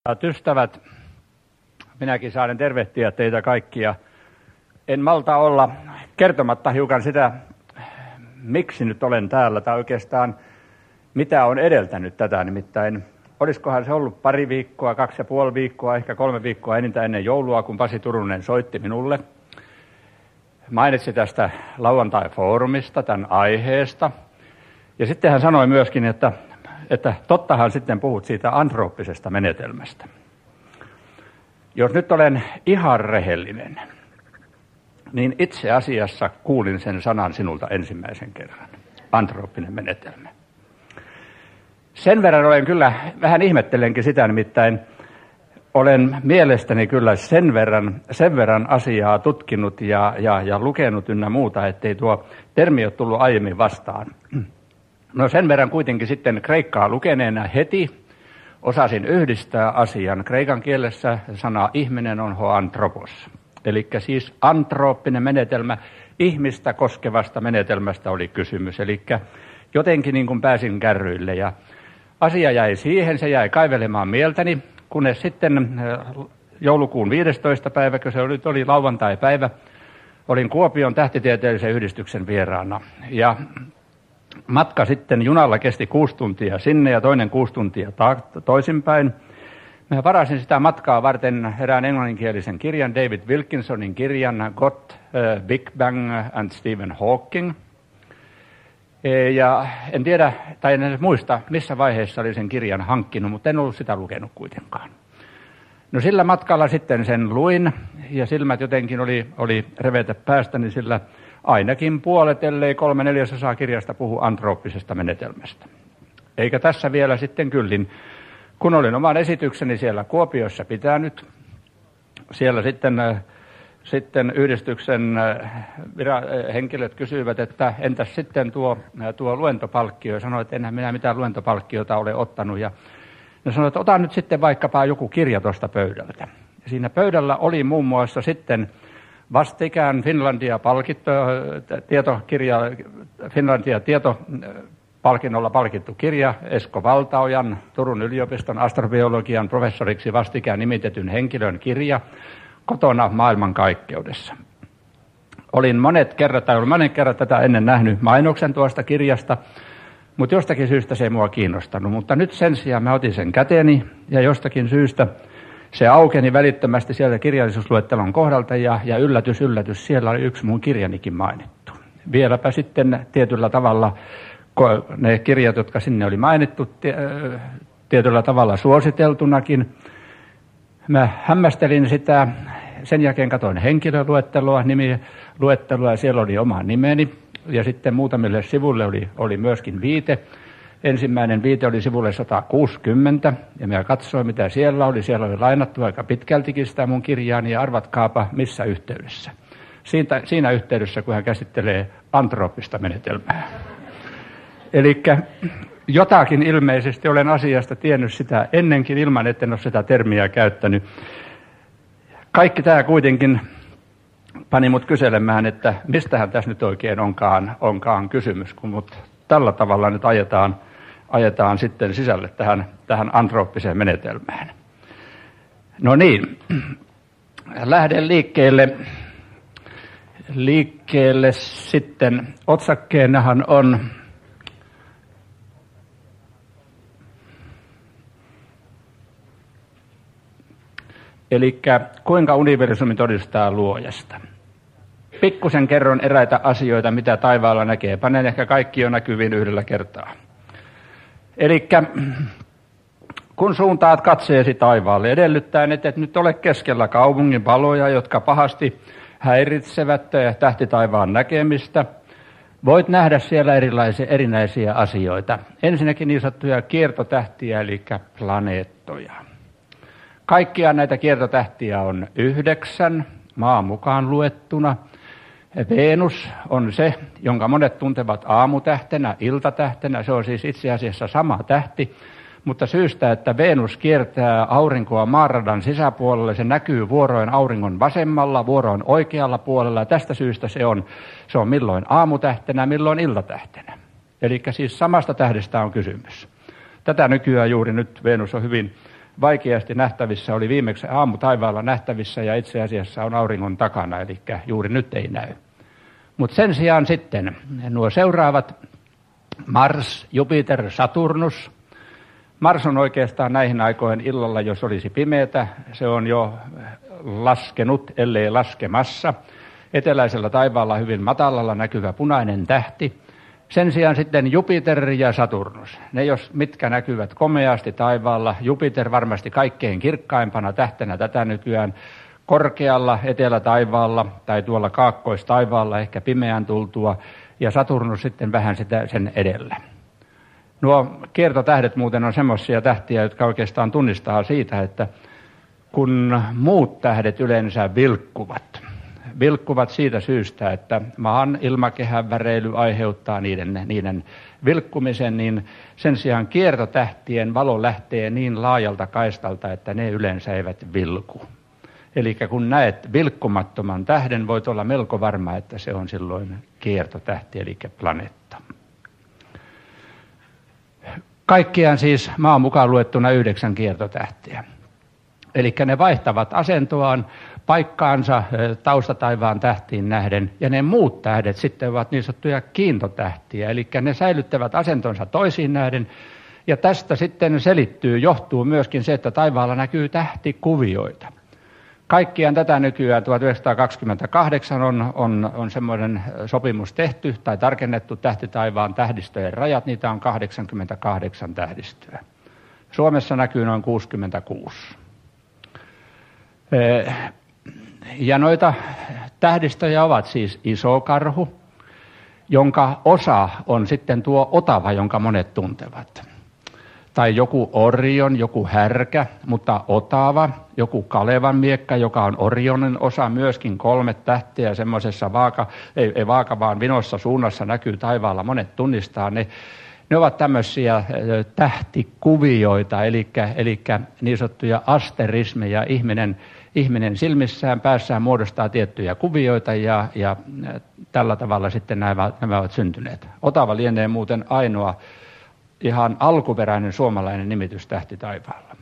Hyvät ystävät, minäkin saan tervehtiä teitä kaikkia. En malta olla kertomatta hiukan sitä, miksi nyt olen täällä, tai oikeastaan mitä on edeltänyt tätä. Nimittäin olisikohan se ollut pari viikkoa, 2,5 viikkoa, ehkä 3 viikkoa enintään ennen joulua, kun Pasi Turunen soitti minulle. Mainitsi tästä lauantai-foorumista, tämän aiheesta. Ja sitten hän sanoi myöskin, että tottahan sitten puhut siitä antrooppisesta menetelmästä. Jos nyt olen ihan rehellinen, niin itse asiassa kuulin sen sanan sinulta ensimmäisen kerran. Antrooppinen menetelmä. Sen verran olen kyllä, vähän ihmettelenkin sitä, nimittäin olen mielestäni kyllä sen verran asiaa tutkinut ja lukenut ynnä muuta, ettei tuo termi ole tullut aiemmin vastaan. No sen verran kuitenkin sitten kreikkaa lukeneena heti osasin yhdistää asian. Kreikan kielessä sana ihminen on hoantropos. Eli siis antrooppinen menetelmä, ihmistä koskevasta menetelmästä oli kysymys. Eli jotenkin niin kuin pääsin kärryille ja asia jäi siihen, se jäi kaivelemaan mieltäni, kunnes sitten joulukuun 15. päivä, kun se oli lauantai-päivä, olin Kuopion tähtitieteellisen yhdistyksen vieraana. Ja matka sitten junalla kesti 6 tuntia sinne ja toinen 6 tuntia toisinpäin. Mä varasin sitä matkaa varten erään englanninkielisen kirjan, David Wilkinsonin kirjan God, Big Bang and Stephen Hawking. Ja en tiedä, tai en edes muista, missä vaiheessa oli sen kirjan hankkinut, mutta en ollut sitä lukenut kuitenkaan. No sillä matkalla sitten sen luin ja silmät jotenkin oli revetä päästäni, sillä ainakin puolet, ellei 3/4 kirjasta puhu antrooppisesta menetelmästä. Eikä tässä vielä sitten kyllin. Kun olin oman esitykseni siellä Kuopiossa pitänyt, siellä sitten yhdistyksen henkilöt kysyivät, että entäs sitten tuo luentopalkkio. Ja sanoin, että enhän minä mitään luentopalkkiota ole ottanut. Ja ne sanoivat, että ota nyt sitten vaikkapa joku kirja tuosta pöydältä. Ja siinä pöydällä oli muun muassa sitten vastikään Finlandia tietopalkinnolla palkittu kirja Esko Valtaojan, Turun yliopiston astrobiologian professoriksi vastikään nimitetyn henkilön kirja Kotona maailmankaikkeudessa. Olin monen kerran tätä ennen nähnyt mainoksen tuosta kirjasta, mutta jostakin syystä se ei mua kiinnostanut. Mutta nyt sen sijaan mä otin sen käteeni ja jostakin syystä se aukeni välittömästi sieltä kirjallisuusluettelon kohdalta ja yllätys, siellä oli yksi mun kirjanikin mainittu. Vieläpä sitten tietyllä tavalla ne kirjat, jotka sinne oli mainittu, tietyllä tavalla suositeltunakin. Mä hämmästelin sitä, sen jälkeen katsoin henkilöluetteloa, nimiluetteloa ja siellä oli oma nimeni. Ja sitten muutamille sivulle oli myöskin viite. Ensimmäinen viite oli sivulle 160 ja minä katsoin mitä siellä oli. Siellä oli lainattu aika pitkältikin sitä mun kirjaani ja arvatkaapa missä yhteydessä. Siinä yhteydessä, kun hän käsittelee antrooppista menetelmää. Eli jotakin ilmeisesti olen asiasta tiennyt sitä ennenkin ilman, etten ole sitä termiä käyttänyt. Kaikki tämä kuitenkin pani mut kyselemään, että mistähän tässä nyt oikein onkaan kysymys, kun mut tällä tavalla nyt ajetaan sitten sisälle tähän antrooppiseen menetelmään. No niin, lähden liikkeelle sitten. Otsakkeenahan on elikkä kuinka universumi todistaa luojasta. Pikkusen kerron eräitä asioita, mitä taivaalla näkee. Panen ehkä kaikki jo näkyviin yhdellä kertaa. Elikkä kun suuntaat katseesi taivaalle, edellyttäen, että et nyt ole keskellä kaupungin valoja, jotka pahasti häiritsevät tähtitaivaan näkemistä, voit nähdä siellä erinäisiä asioita. Ensinnäkin niin sanottuja kiertotähtiä, eli planeettoja. Kaikkia näitä kiertotähtiä on 9, maan mukaan luettuna. Venus on se, jonka monet tuntevat aamutähtenä, iltatähtenä. Se on siis itse asiassa sama tähti, mutta syystä, että Venus kiertää aurinkoa maanradan sisäpuolelle, se näkyy vuoroin auringon vasemmalla, vuoroin oikealla puolella. Ja tästä syystä se on milloin aamutähtenä, milloin iltatähtenä. Eli siis samasta tähdestä on kysymys. Tätä nykyään juuri nyt Venus on hyvin vaikeasti nähtävissä, oli viimeksi aamutaivaalla nähtävissä ja itse asiassa on auringon takana, eli juuri nyt ei näy. Mutta sen sijaan sitten nuo seuraavat, Mars, Jupiter, Saturnus. Mars on oikeastaan näihin aikoihin illalla, jos olisi pimeätä. Se on jo laskenut, ellei laskemassa. Eteläisellä taivaalla hyvin matalalla näkyvä punainen tähti. Sen sijaan sitten Jupiter ja Saturnus. Ne jos mitkä näkyvät komeasti taivaalla. Jupiter varmasti kaikkein kirkkaimpana tähtenä tätä nykyään. Korkealla etelätaivaalla tai tuolla kaakkoistaivaalla ehkä pimeän tultua. Ja Saturnus sitten vähän sen edellä. Nuo kiertotähdet muuten on semmoisia tähtiä, jotka oikeastaan tunnistaa siitä, että kun muut tähdet yleensä vilkkuvat siitä syystä, että maan ilmakehän väreily aiheuttaa niiden vilkkumisen, niin sen sijaan kiertotähtien valo lähtee niin laajalta kaistalta, että ne yleensä eivät vilku. Eli kun näet vilkkumattoman tähden, voit olla melko varma, että se on silloin kiertotähti, eli planeetta. Kaikkiaan siis maan mukaan luettuna 9 kiertotähtiä. Eli ne vaihtavat asentoaan, paikkaansa taustataivaan tähtiin nähden, ja ne muut tähdet sitten ovat niin sanottuja kiintotähtiä, eli ne säilyttävät asentonsa toisiin nähden, ja tästä sitten johtuu myöskin se, että taivaalla näkyy tähtikuvioita. Kaikkiaan tätä nykyään 1928 on semmoinen sopimus tehty tai tarkennettu tähtitaivaan tähdistöjen rajat, niitä on 88 tähdistöä. Suomessa näkyy noin 66. Ja noita tähdistöjä ovat siis iso karhu, jonka osa on sitten tuo Otava, jonka monet tuntevat. Tai joku Orion, joku Härkä, mutta Otava, joku Kalevan miekka, joka on Orionin osa, myöskin 3 tähteä semmoisessa ei vaaka, vaan vinossa suunnassa näkyy taivaalla, monet tunnistaa ne. Ne ovat tämmöisiä tähtikuvioita, eli niin sanottuja asterismeja. Ihminen silmissään, päässään muodostaa tiettyjä kuvioita ja tällä tavalla sitten nämä ovat syntyneet. Otava lienee muuten ainoa ihan alkuperäinen suomalainen nimitys tähti taivaalla.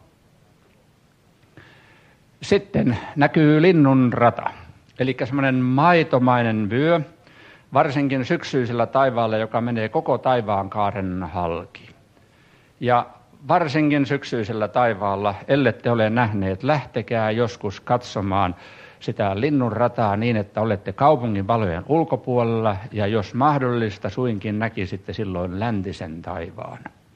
Sitten näkyy linnunrata, eli semmoinen maitomainen vyö, varsinkin syksyisellä taivaalla, joka menee koko taivaankaaren halki. Ja varsinkin syksyisellä taivaalla, ellette ole nähneet, lähtekää joskus katsomaan sitä linnunrataa niin, että olette kaupungin valojen ulkopuolella ja jos mahdollista suinkin näkisitte silloin läntisen taivaan.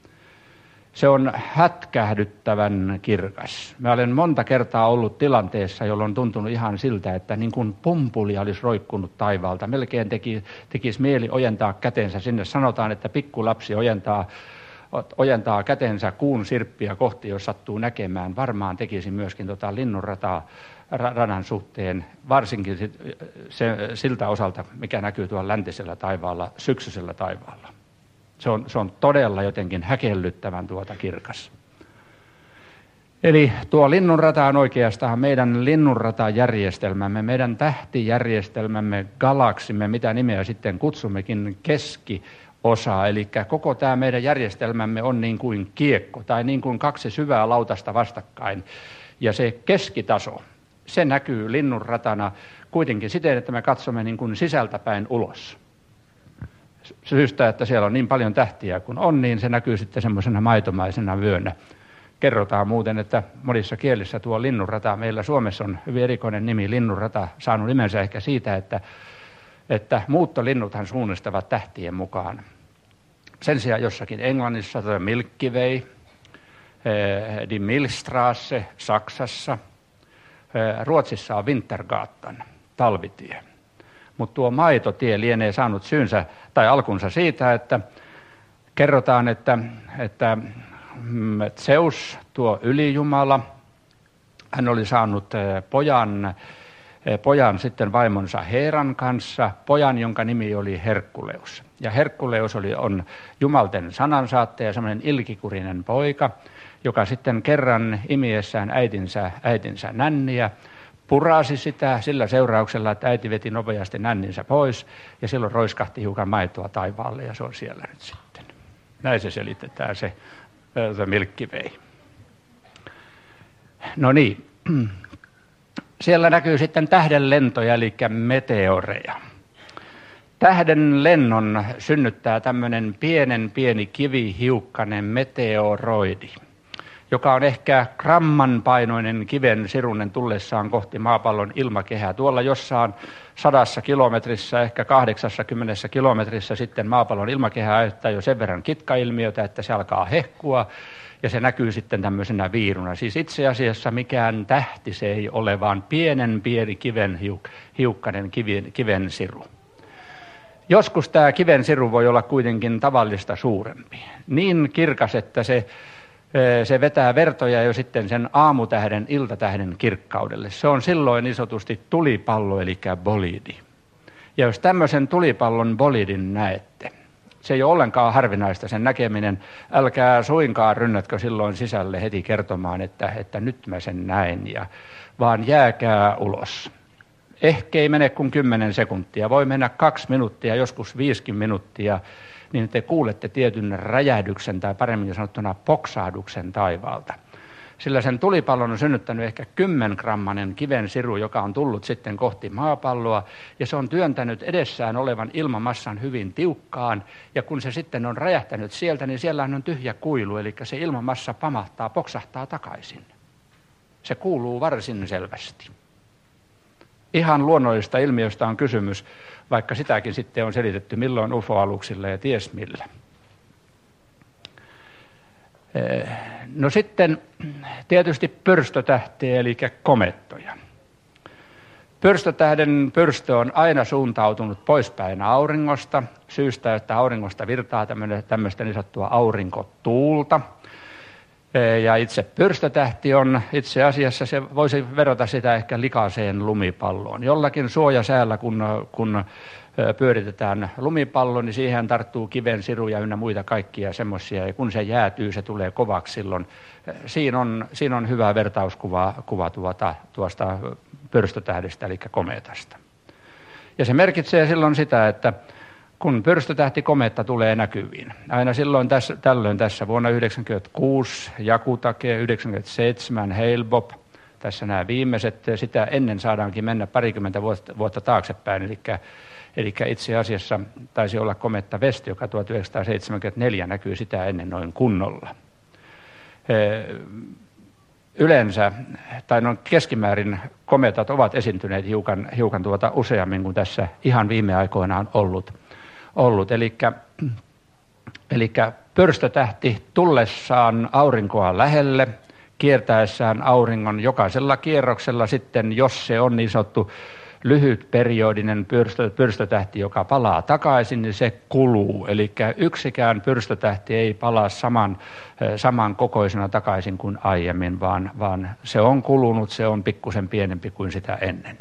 Se on hätkähdyttävän kirkas. Mä olen monta kertaa ollut tilanteessa, jolloin on tuntunut ihan siltä, että niin kuin pumpuli olisi roikkunut taivaalta. Melkein tekisi mieli ojentaa kätensä sinne. Sanotaan, että pikkulapsi ojentaa kätensä kuun sirppiä kohti, jos sattuu näkemään. Varmaan tekisi myöskin radan suhteen, varsinkin siltä osalta, mikä näkyy tuolla läntisellä taivaalla, syksyisellä taivaalla. Se on todella jotenkin häkellyttävän kirkas. Eli tuo linnunrata on oikeastaan meidän linnunratajärjestelmämme, meidän tähtijärjestelmämme, galaksimme, mitä nimeä sitten kutsummekin, keskiosa. Eli koko tämä meidän järjestelmämme on niin kuin kiekko tai niin kuin 2 syvää lautasta vastakkain. Ja se keskitaso, se näkyy linnunratana kuitenkin siten, että me katsomme niin kuin sisältäpäin ulos. Syystä, että siellä on niin paljon tähtiä kuin on, niin se näkyy sitten semmoisena maitomaisena vyönä. Kerrotaan muuten, että monissa kielissä tuo linnunrata, meillä Suomessa on hyvin erikoinen nimi linnunrata, saanut nimensä ehkä siitä, että muuttolinnuthan suunnistavat tähtien mukaan. Sen sijaan jossakin Englannissa tuo Milky Way, Die Milchstraße Saksassa, Ruotsissa on Wintergatan, talvitie. Mutta tuo maitotie lienee saanut syynsä tai alkunsa siitä, että kerrotaan, että Zeus, tuo ylijumala, hän oli saanut pojan sitten vaimonsa Heeran kanssa, pojan, jonka nimi oli Herkuleus. Ja Herkuleus on jumalten sanansaattaja, semmoinen ilkikurinen poika, joka sitten kerran imiessään äitinsä nänniä, purasi sitä sillä seurauksella, että äiti veti nopeasti nänninsä pois ja silloin roiskahti hiukan maitoa taivaalle ja se on siellä nyt sitten. Näin se selitetään se Milky Way. No niin, siellä näkyy sitten tähdenlentoja, eli meteoreja. Tähden lennon synnyttää tämmöinen pieni kivihiukkanen meteoroidi, joka on ehkä gramman painoinen kiven sirunen tullessaan kohti maapallon ilmakehää. Tuolla jossain 100 kilometrissä, ehkä 80 kilometrissä sitten maapallon ilmakehää aiheuttaa jo sen verran kitkailmiötä, että se alkaa hehkua ja se näkyy sitten tämmöisenä viiruna. Siis itse asiassa mikään tähti se ei ole, vaan pieni hiukkanen kiven siru. Joskus tämä kiven siru voi olla kuitenkin tavallista suurempi. Niin kirkas, että se vetää vertoja jo sitten sen aamutähden, iltatähden kirkkaudelle. Se on silloin niin sanotusti tulipallo, eli bolidi. Ja jos tämmöisen tulipallon bolidin näette, se ei ole ollenkaan harvinaista sen näkeminen. Älkää suinkaan rynnätkö silloin sisälle heti kertomaan, että nyt mä sen näin, vaan jääkää ulos. Ehkä ei mene kuin 10 sekuntia, voi mennä 2 minuuttia, joskus 5 minuuttia, niin te kuulette tietyn räjähdyksen tai paremmin sanottuna poksahduksen taivaalta. Sillä sen tulipallon on synnyttänyt ehkä 10-grammanen kiven siru, joka on tullut sitten kohti maapalloa, ja se on työntänyt edessään olevan ilmamassan hyvin tiukkaan, ja kun se sitten on räjähtänyt sieltä, niin siellä on tyhjä kuilu, eli se ilmamassa pamahtaa, poksahtaa takaisin. Se kuuluu varsin selvästi. Ihan luonnollista ilmiöstä on kysymys, vaikka sitäkin sitten on selitetty milloin UFO-aluksilla ja ties millä. No sitten tietysti pyrstötähtiä, eli komettoja. Pyrstötähden pyrstö on aina suuntautunut poispäin auringosta, syystä, että auringosta virtaa tämmöistä niin sanottua aurinkotuulta. Ja itse pyrstötähti on itse asiassa, se voisi verrata sitä ehkä likaiseen lumipalloon. Jollakin suojasäällä, kun pyöritetään lumipallo, niin siihen tarttuu kiven siruja ynnä muita kaikkia semmoisia. Ja kun se jäätyy, se tulee kovaksi silloin. Siinä on hyvä vertauskuva tuosta pyrstötähdestä, eli kometasta. Ja se merkitsee silloin sitä, että kun pyrstötähti kometta tulee näkyviin, aina silloin tällöin tässä vuonna 1996 Jakutake, 1997 Hale-Bopp, tässä nämä viimeiset, sitä ennen saadaankin mennä parikymmentä vuotta taaksepäin, eli itse asiassa taisi olla kometta West, joka 1974 näkyy sitä ennen noin kunnolla. Yleensä, tai noin keskimäärin kometat ovat esiintyneet hiukan useammin kuin tässä ihan viime aikoina on ollut. Eli pyrstötähti tullessaan aurinkoa lähelle, kiertäessään auringon jokaisella kierroksella sitten, jos se on niin sanottu lyhytperiodinen pyrstötähti, joka palaa takaisin, niin se kuluu. Eli yksikään pyrstötähti ei palaa saman kokoisena takaisin kuin aiemmin, vaan se on kulunut, se on pikkusen pienempi kuin sitä ennen.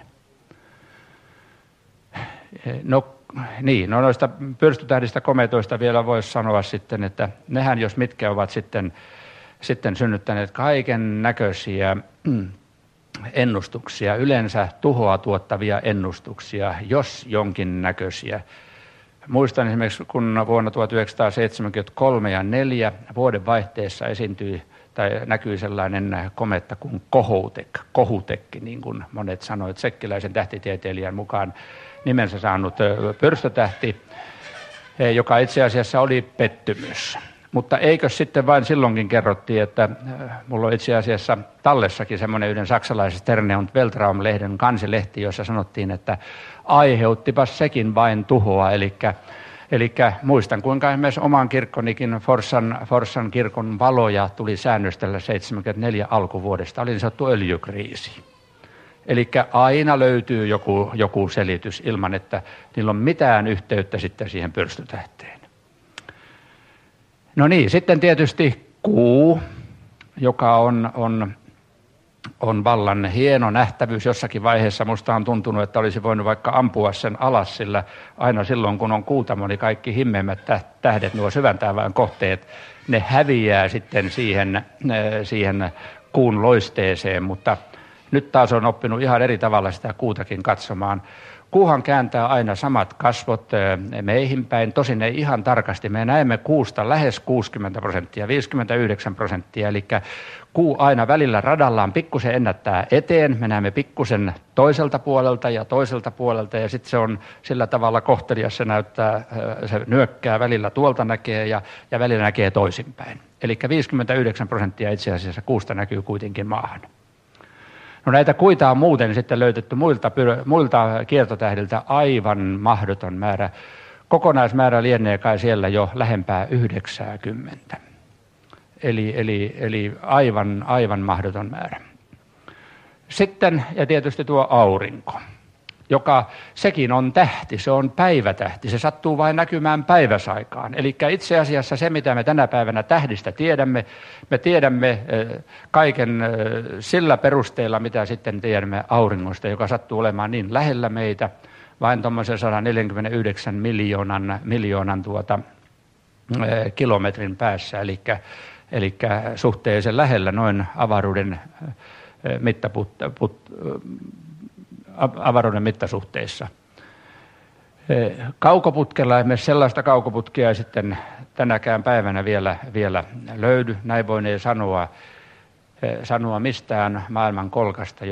No noista pyrstötähdistä kometoista vielä voisi sanoa sitten, että nehän jos mitkä ovat sitten synnyttäneet kaiken näköisiä ennustuksia, yleensä tuhoa tuottavia ennustuksia, jos jonkin näköisiä. Muistan esimerkiksi, kun vuonna 1973 ja 4 vuodenvaihteessa esiintyi tai näkyi sellainen kometta kuin Kohoutek, niin kuin monet sanoivat, tsekkiläisen tähtitieteilijän mukaan nimensä saanut pyrstötähti, joka itse asiassa oli pettymys. Mutta eikö sitten vain silloinkin kerrottiin, että mulla on itse asiassa tallessakin semmoinen yhden saksalaisen Sterne und Weltraum-lehden kansilehti, jossa sanottiin, että aiheuttipas sekin vain tuhoa. Eli muistan, kuinka esimerkiksi oman kirkkonikin Forssan kirkon valoja tuli säännöstellä 74 alkuvuodesta. Oli niin sanottu öljykriisi. Eli aina löytyy joku selitys ilman, että niillä on mitään yhteyttä sitten siihen pyrstötähteen. No niin, sitten tietysti kuu, joka on vallan hieno nähtävyys. Jossakin vaiheessa musta on tuntunut, että olisi voinut vaikka ampua sen alas, sillä aina silloin kun on kuutamo, niin kaikki himmeimmät tähdet, nuo syväntävän kohteet, ne häviää sitten siihen kuun loisteeseen, mutta nyt taas on oppinut ihan eri tavalla sitä kuutakin katsomaan. Kuuhan kääntää aina samat kasvot meihin päin, tosin ei ihan tarkasti. Me näemme kuusta lähes 60%, 59%, eli kuu aina välillä radallaan pikkusen ennättää eteen. Me näemme pikkusen toiselta puolelta ja sitten se on sillä tavalla kohtelias, se näyttää, se nyökkää välillä tuolta näkee ja välillä näkee toisinpäin. Eli 59% itse asiassa kuusta näkyy kuitenkin maahan. No näitä kuita on muuten sitten löytetty muilta kiertotähdiltä aivan mahdoton määrä. Kokonaismäärä lienee kai siellä jo lähempää 90. Eli aivan mahdoton määrä. Sitten, ja tietysti tuo aurinko, joka sekin on tähti, se on päivätähti, se sattuu vain näkymään päiväsaikaan. Eli itse asiassa se, mitä me tänä päivänä tähdistä tiedämme, me tiedämme kaiken sillä perusteella, mitä sitten tiedämme auringosta, joka sattuu olemaan niin lähellä meitä, vain tuommoisen 149 miljoonan kilometrin päässä, eli suhteellisen lähellä noin avaruuden mittasuhteissa. Kaukoputkella esimerkiksi sellaista kaukoputkea ei sitten tänäkään päivänä vielä löydy. Näin voinee sanoa mistään maailman kolkasta,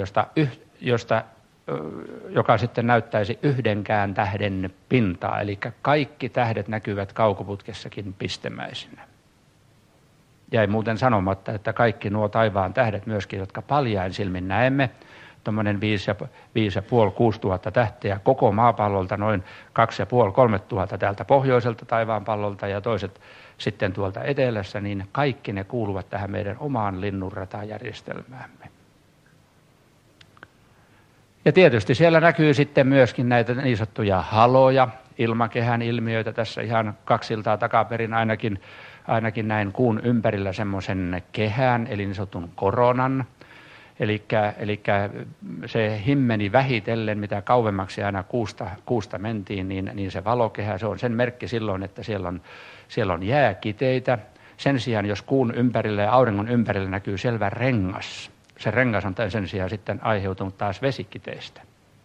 joka sitten näyttäisi yhdenkään tähden pintaa. Eli kaikki tähdet näkyvät kaukoputkessakin pistemäisinä. Jäi muuten sanomatta, että kaikki nuo taivaan tähdet myöskin, jotka paljain silmin näemme, tuommoinen 5,5–6 tuhatta tähteä koko maapallolta, noin 2,5–3 tuhatta täältä pohjoiselta taivaanpallolta ja toiset sitten tuolta etelässä, niin kaikki ne kuuluvat tähän meidän omaan linnunratajärjestelmäämme. Ja tietysti siellä näkyy sitten myöskin näitä niin sanottuja haloja, ilmakehän ilmiöitä, tässä ihan 2 iltaa takaperin ainakin näin kuun ympärillä semmoisen kehän, eli niin sanotun koronan. Eli se himmeni vähitellen, mitä kauemmaksi aina kuusta mentiin, niin se valokehä, se on sen merkki silloin, että siellä on jääkiteitä. Sen sijaan, jos kuun ympärillä ja auringon ympärillä näkyy selvä rengas, se rengas on sen sijaan sitten aiheutunut taas vesikiteistä.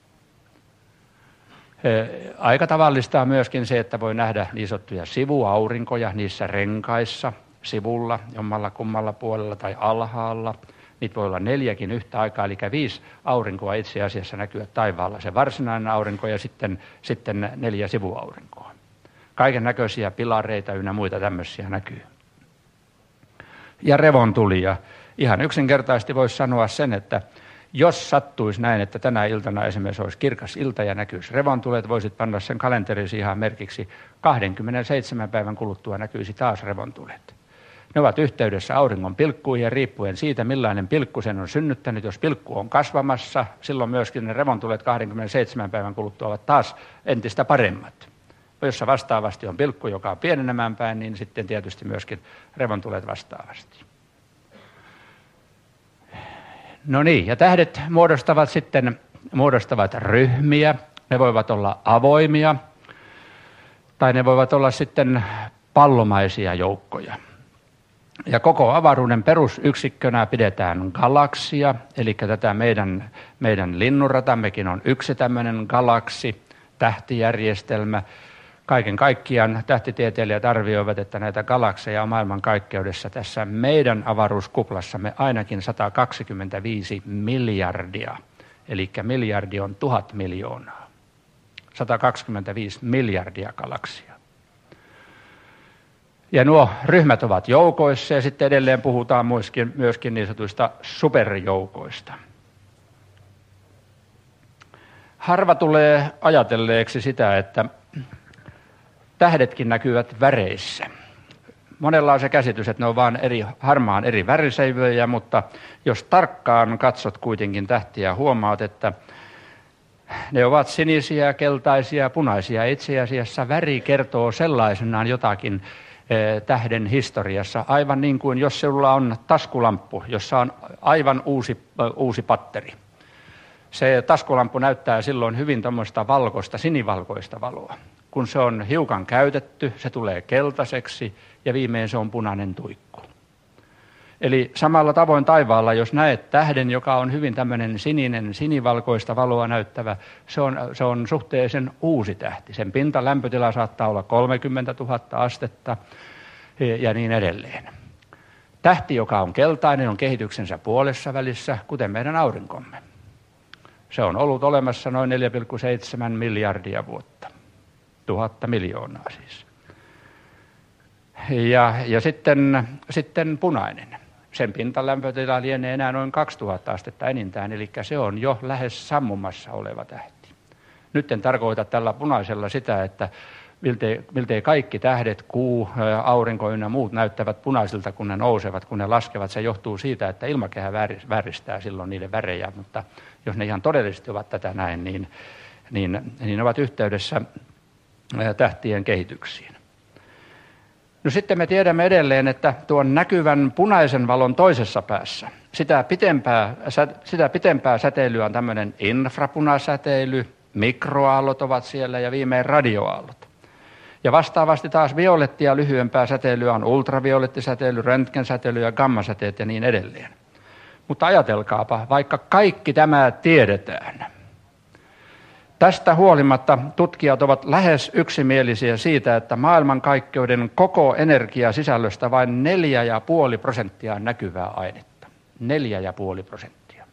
Aika tavallista on myöskin se, että voi nähdä niin sanottuja sivuaurinkoja niissä renkaissa, sivulla, jommalla kummalla puolella tai alhaalla. Niitä voi olla 4 yhtä aikaa, eli 5 aurinkoa itse asiassa näkyy taivaalla. Se varsinainen aurinko ja sitten 4 sivuaurinkoa. Kaiken näköisiä pilareita ynnä muita tämmöisiä näkyy. Ja revontulia. Ihan yksinkertaisesti voisi sanoa sen, että jos sattuisi näin, että tänä iltana esimerkiksi olisi kirkas ilta ja näkyisi revontulet, voisit panna sen kalenterisi ihan merkiksi 27 päivän kuluttua näkyisi taas revontulet. Ne ovat yhteydessä auringon pilkkuihin ja riippuen siitä, millainen pilkku sen on synnyttänyt. Jos pilkku on kasvamassa, silloin myöskin ne revontulet 27 päivän kuluttua ovat taas entistä paremmat. Jos vastaavasti on pilkku, joka on pienenemään päin, niin sitten tietysti myöskin revontulet vastaavasti. No niin, ja tähdet muodostavat ryhmiä. Ne voivat olla avoimia tai ne voivat olla sitten pallomaisia joukkoja. Ja koko avaruuden perusyksikkönä pidetään galaksia, eli tätä meidän linnunratammekin on yksi tämmöinen galaksi, tähtijärjestelmä. Kaiken kaikkiaan tähtitieteilijät arvioivat, että näitä galakseja on maailmankaikkeudessa tässä meidän avaruuskuplassamme ainakin 125 miljardia, eli miljardi on 1000 miljoonaa. 125 miljardia galaksia. Ja nuo ryhmät ovat joukoissa ja sitten edelleen puhutaan myöskin niin sanotuista superjoukoista. Harva tulee ajatelleeksi sitä, että tähdetkin näkyvät väreissä. Monella on se käsitys, että ne on vain harmaan eri värisävyjä, mutta jos tarkkaan katsot kuitenkin tähtiä, huomaat, että ne ovat sinisiä, keltaisia, punaisia. Itse asiassa väri kertoo sellaisenaan jotakin tähden historiassa, aivan niin kuin jos sinulla on taskulamppu, jossa on aivan uusi patteri. Se taskulamppu näyttää silloin hyvin tuommoista valkoista, sinivalkoista valoa. Kun se on hiukan käytetty, se tulee keltaiseksi ja viimein se on punainen tuikku. Eli samalla tavoin taivaalla, jos näet tähden, joka on hyvin tämmöinen sininen, sinivalkoista valoa näyttävä, se on suhteellisen uusi tähti. Sen pintalämpötila saattaa olla 30 000 astetta ja niin edelleen. Tähti, joka on keltainen, on kehityksensä puolessa välissä, kuten meidän aurinkomme. Se on ollut olemassa noin 4,7 miljardia vuotta. 1000 miljoonaa siis. Ja sitten punainen. Sen pintalämpötila lienee enää noin 2000 astetta enintään, eli se on jo lähes sammumassa oleva tähti. Nyt en tarkoita tällä punaisella sitä, että miltei kaikki tähdet, kuu, aurinko ynnä muut näyttävät punaisilta, kun ne nousevat, kun ne laskevat. Se johtuu siitä, että ilmakehä väristää silloin niiden värejä, mutta jos ne ihan todellisesti ovat tätä näin, niin ne ovat yhteydessä tähtien kehityksiin. No sitten me tiedämme edelleen, että tuon näkyvän punaisen valon toisessa päässä, sitä pitempää säteilyä on tämmöinen infrapunasäteily, mikroaallot ovat siellä ja viimein radioaallot. Ja vastaavasti taas violettia lyhyempää säteilyä on ultraviolettisäteily, röntgensäteily ja gammasäteet ja niin edelleen. Mutta ajatelkaapa, vaikka kaikki tämä tiedetään, tästä huolimatta tutkijat ovat lähes yksimielisiä siitä, että maailmankaikkeuden koko energiasisällöstä vain 4,5% on näkyvää ainetta. 4,5%.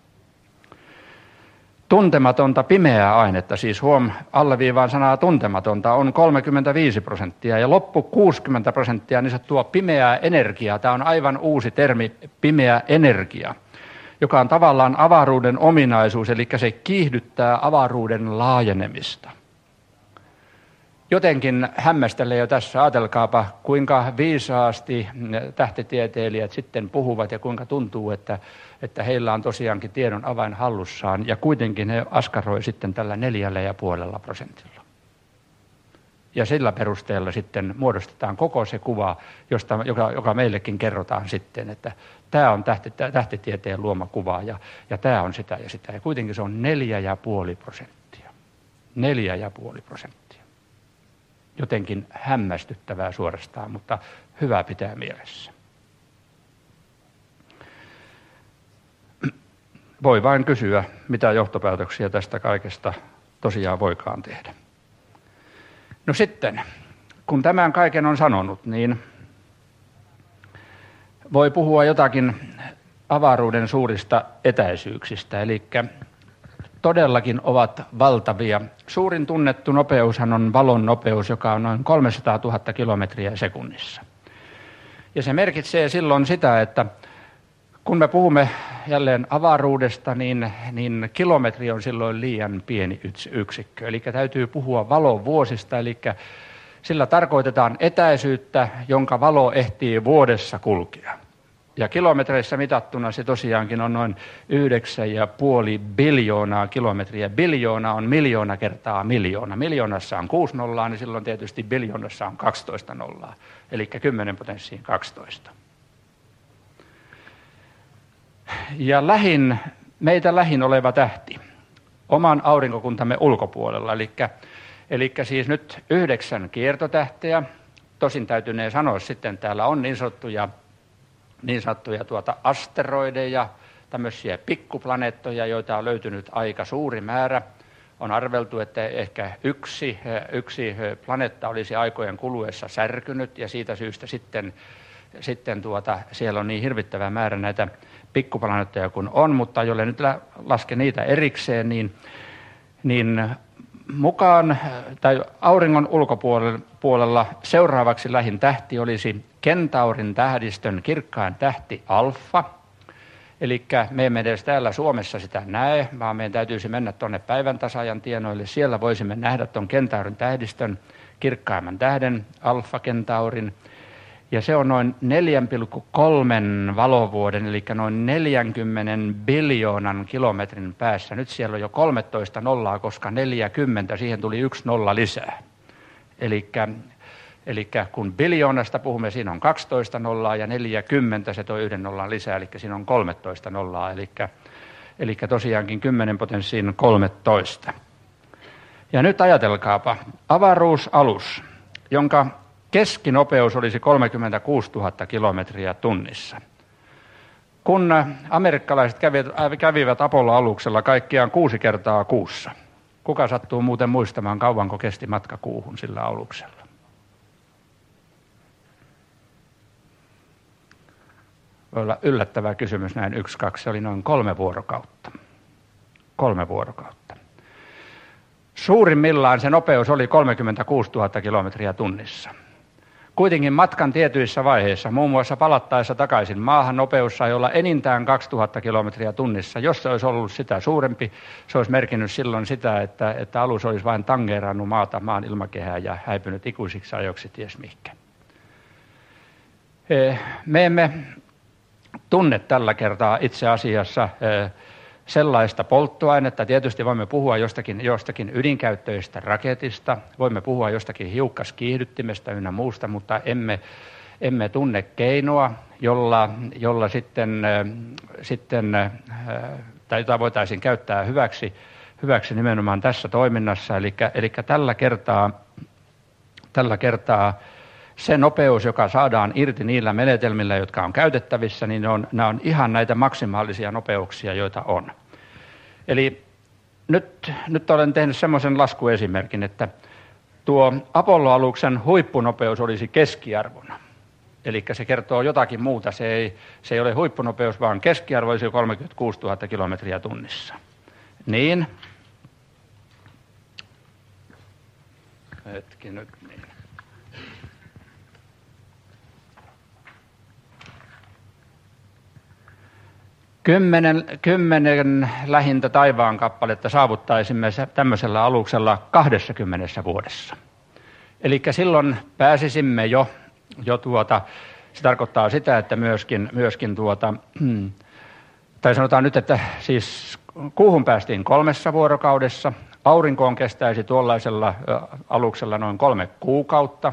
Tuntematonta pimeää ainetta, siis alleviivaan sanaa tuntematonta, on 35% ja loppu 60% niin sanottua pimeää energiaa. Tämä on aivan uusi termi, pimeä energia, joka on tavallaan avaruuden ominaisuus, eli se kiihdyttää avaruuden laajenemista. Jotenkin hämmästelen jo tässä, ajatelkaapa kuinka viisaasti tähtitieteilijät sitten puhuvat ja kuinka tuntuu, että heillä on tosiaankin tiedon avain hallussaan ja kuitenkin he askaroi sitten tällä 4,5%. Ja sillä perusteella sitten muodostetaan koko se kuva, joka meillekin kerrotaan sitten, että tämä on tähtitieteen luoma kuva ja tämä on sitä ja sitä. Ja kuitenkin se on 4,5%. 4,5%. Jotenkin hämmästyttävää suorastaan, mutta hyvä pitää mielessä. Voi vain kysyä, mitä johtopäätöksiä tästä kaikesta tosiaan voikaan tehdä. No sitten, kun tämän kaiken on sanonut, niin voi puhua jotakin avaruuden suurista etäisyyksistä, eli todellakin ovat valtavia. Suurin tunnettu nopeushan on valon nopeus, joka on noin 300 000 kilometriä sekunnissa. Ja se merkitsee silloin sitä, että kun me puhumme jälleen avaruudesta, niin kilometri on silloin liian pieni yksikkö. Eli täytyy puhua valovuosista, eli sillä tarkoitetaan etäisyyttä, jonka valo ehtii vuodessa kulkea. Ja kilometreissä mitattuna se tosiaankin on noin 9,5 biljoonaa kilometriä. Biljoona on miljoona kertaa miljoona. Miljoonassa on 6 nollaa, niin silloin tietysti biljoonassa on 12 nollaa, eli 10 potenssiin 12. Ja meitä lähin oleva tähti oman aurinkokuntamme ulkopuolella, eli siis nyt 9 kiertotähteä. Tosin täytynee sanoa sitten, täällä on niin sanottuja asteroideja, tämmöisiä pikkuplaneettoja, joita on löytynyt aika suuri määrä. On arveltu, että ehkä yksi planeetta olisi aikojen kuluessa särkynyt ja siitä syystä sitten siellä on niin hirvittävä määrä näitä pikkuplaneettoja kuin on, mutta jolle nyt laske niitä erikseen, niin mukaan tai auringon ulkopuolella seuraavaksi lähin tähti olisi Kentaurin tähdistön kirkkain tähti Alfa. Eli me emme edes täällä Suomessa sitä näe, vaan meidän täytyisi mennä tuonne päiväntasaajan tienoille. Siellä voisimme nähdä tuon Kentaurin tähdistön kirkkaimman tähden Alfa Kentaurin. Ja se on noin 4,3 valovuoden, eli noin 40 biljoonan kilometrin päässä. Nyt siellä on jo 13 nollaa, koska 40, siihen tuli 1 nolla lisää. Eli kun biljoonasta puhumme, siinä on 12 nollaa ja 40 se toi 1 nollan lisää, eli siinä on 13 nollaa, eli tosiaankin 10 potenssiin 13. Ja nyt ajatelkaapa, avaruusalus, jonka keskinopeus olisi 36 000 kilometriä tunnissa. Kun amerikkalaiset kävivät Apollo-aluksella kaikkiaan 6 kertaa kuussa, kuka sattuu muuten muistamaan, kauanko kesti matka kuuhun sillä aluksella? Voi olla yllättävä kysymys näin 1-2, se oli noin 3 vuorokautta. 3 vuorokautta. Suurimmillaan se nopeus oli 36 000 kilometriä tunnissa. Kuitenkin matkan tietyissä vaiheissa, muun muassa palattaessa takaisin maahan, nopeus sai olla enintään 2000 kilometriä tunnissa. Jos se olisi ollut sitä suurempi, se olisi merkinnyt silloin sitä, että alus olisi vain tangeerannut maan ilmakehää ja häipynyt ikuisiksi ajoiksi ties mihinkä. Me emme tunne tällä kertaa itse asiassa sellaista polttoainetta. Tietysti voimme puhua jostakin ydinkäyttöistä raketista, voimme puhua jostakin hiukkaskiihdyttimestä ynnä muusta, mutta emme tunne keinoa, jolla sitten tai jota voitaisiin käyttää hyväksi nimenomaan tässä toiminnassa. Eli tällä kertaa se nopeus, joka saadaan irti niillä menetelmillä, jotka on käytettävissä, niin nämä on ihan näitä maksimaalisia nopeuksia, joita on. Eli nyt olen tehnyt semmoisen laskuesimerkin, että tuo Apollo-aluksen huippunopeus olisi keskiarvona. Eli se kertoo jotakin muuta. Se ei ole huippunopeus, vaan keskiarvo olisi 36 000 kilometriä tunnissa. Niin. Hetki nyt niin. 10 lähintä taivaan kappaletta saavuttaisimme tämmöisellä aluksella 20 vuodessa. Eli silloin pääsisimme jo se tarkoittaa sitä, että myöskin tai sanotaan nyt, että siis kuuhun päästiin 3 vuorokaudessa, aurinkoon kestäisi tuollaisella aluksella noin 3 kuukautta,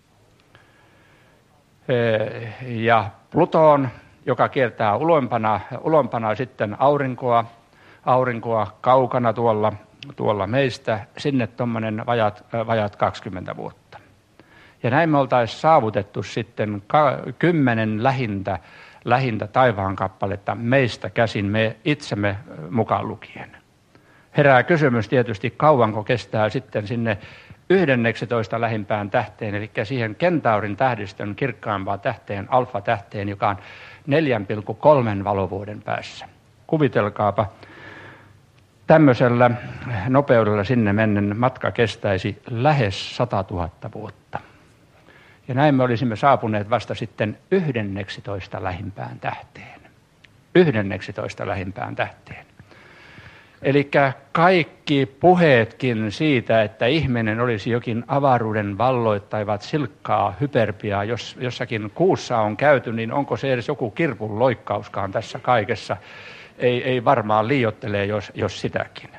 ja Plutoon, joka kiertää ulompana sitten aurinkoa kaukana tuolla meistä, sinne tuommoinen vajat 20 vuotta. Ja näin me oltaisiin saavutettu sitten 10 lähintä taivaan kappaletta meistä käsin, me itsemme mukaan lukien. Herää kysymys tietysti, kauanko kestää sitten sinne 11 lähimpään tähteen, eli siihen Kentaurin tähdistön kirkkaampaan tähteen, alfa-tähteen, joka on 4,3 valovuoden päässä. Kuvitelkaapa, tämmöisellä nopeudella sinne mennen matka kestäisi lähes 100 000 vuotta. Ja näin me olisimme saapuneet vasta sitten 11 lähimpään tähteen. 11 lähimpään tähteen. Eli kaikki puheetkin siitä, että ihminen olisi jokin avaruuden valloittavat silkkaa hyperbiaa, jos jossakin kuussa on käyty, niin onko se edes joku kirpun loikkauskaan tässä kaikessa? Ei varmaan liioittelee, jos sitäkin.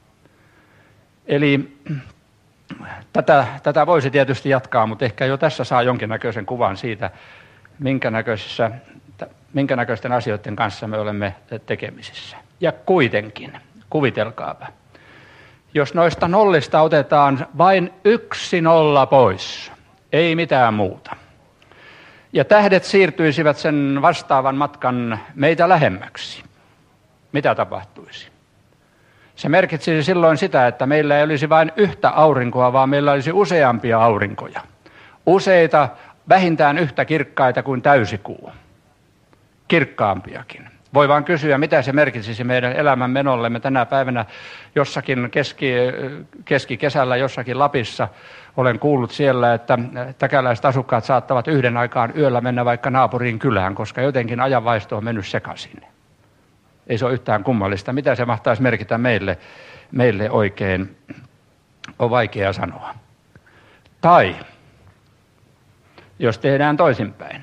Eli tätä voisi tietysti jatkaa, mutta ehkä jo tässä saa jonkinnäköisen kuvan siitä, minkä näköisten asioiden kanssa me olemme tekemisissä. Ja kuitenkin, kuvitelkaapa, jos noista nollista otetaan vain 1 nolla pois, ei mitään muuta, ja tähdet siirtyisivät sen vastaavan matkan meitä lähemmäksi, mitä tapahtuisi? Se merkitsisi silloin sitä, että meillä ei olisi vain yhtä aurinkoa, vaan meillä olisi useampia aurinkoja. Useita, vähintään yhtä kirkkaita kuin täysikuu. Kirkkaampiakin. Voi vaan kysyä, mitä se merkitsisi meidän elämän menollemme tänä päivänä jossakin keskikesällä jossakin Lapissa. Olen kuullut siellä, että täkäläiset asukkaat saattavat yhden aikaan yöllä mennä vaikka naapuriin kylään, koska jotenkin ajanvaisto on mennyt sekaisin. Ei se ole yhtään kummallista. Mitä se mahtaisi merkitä meille oikein, on vaikea sanoa. Tai jos tehdään toisinpäin.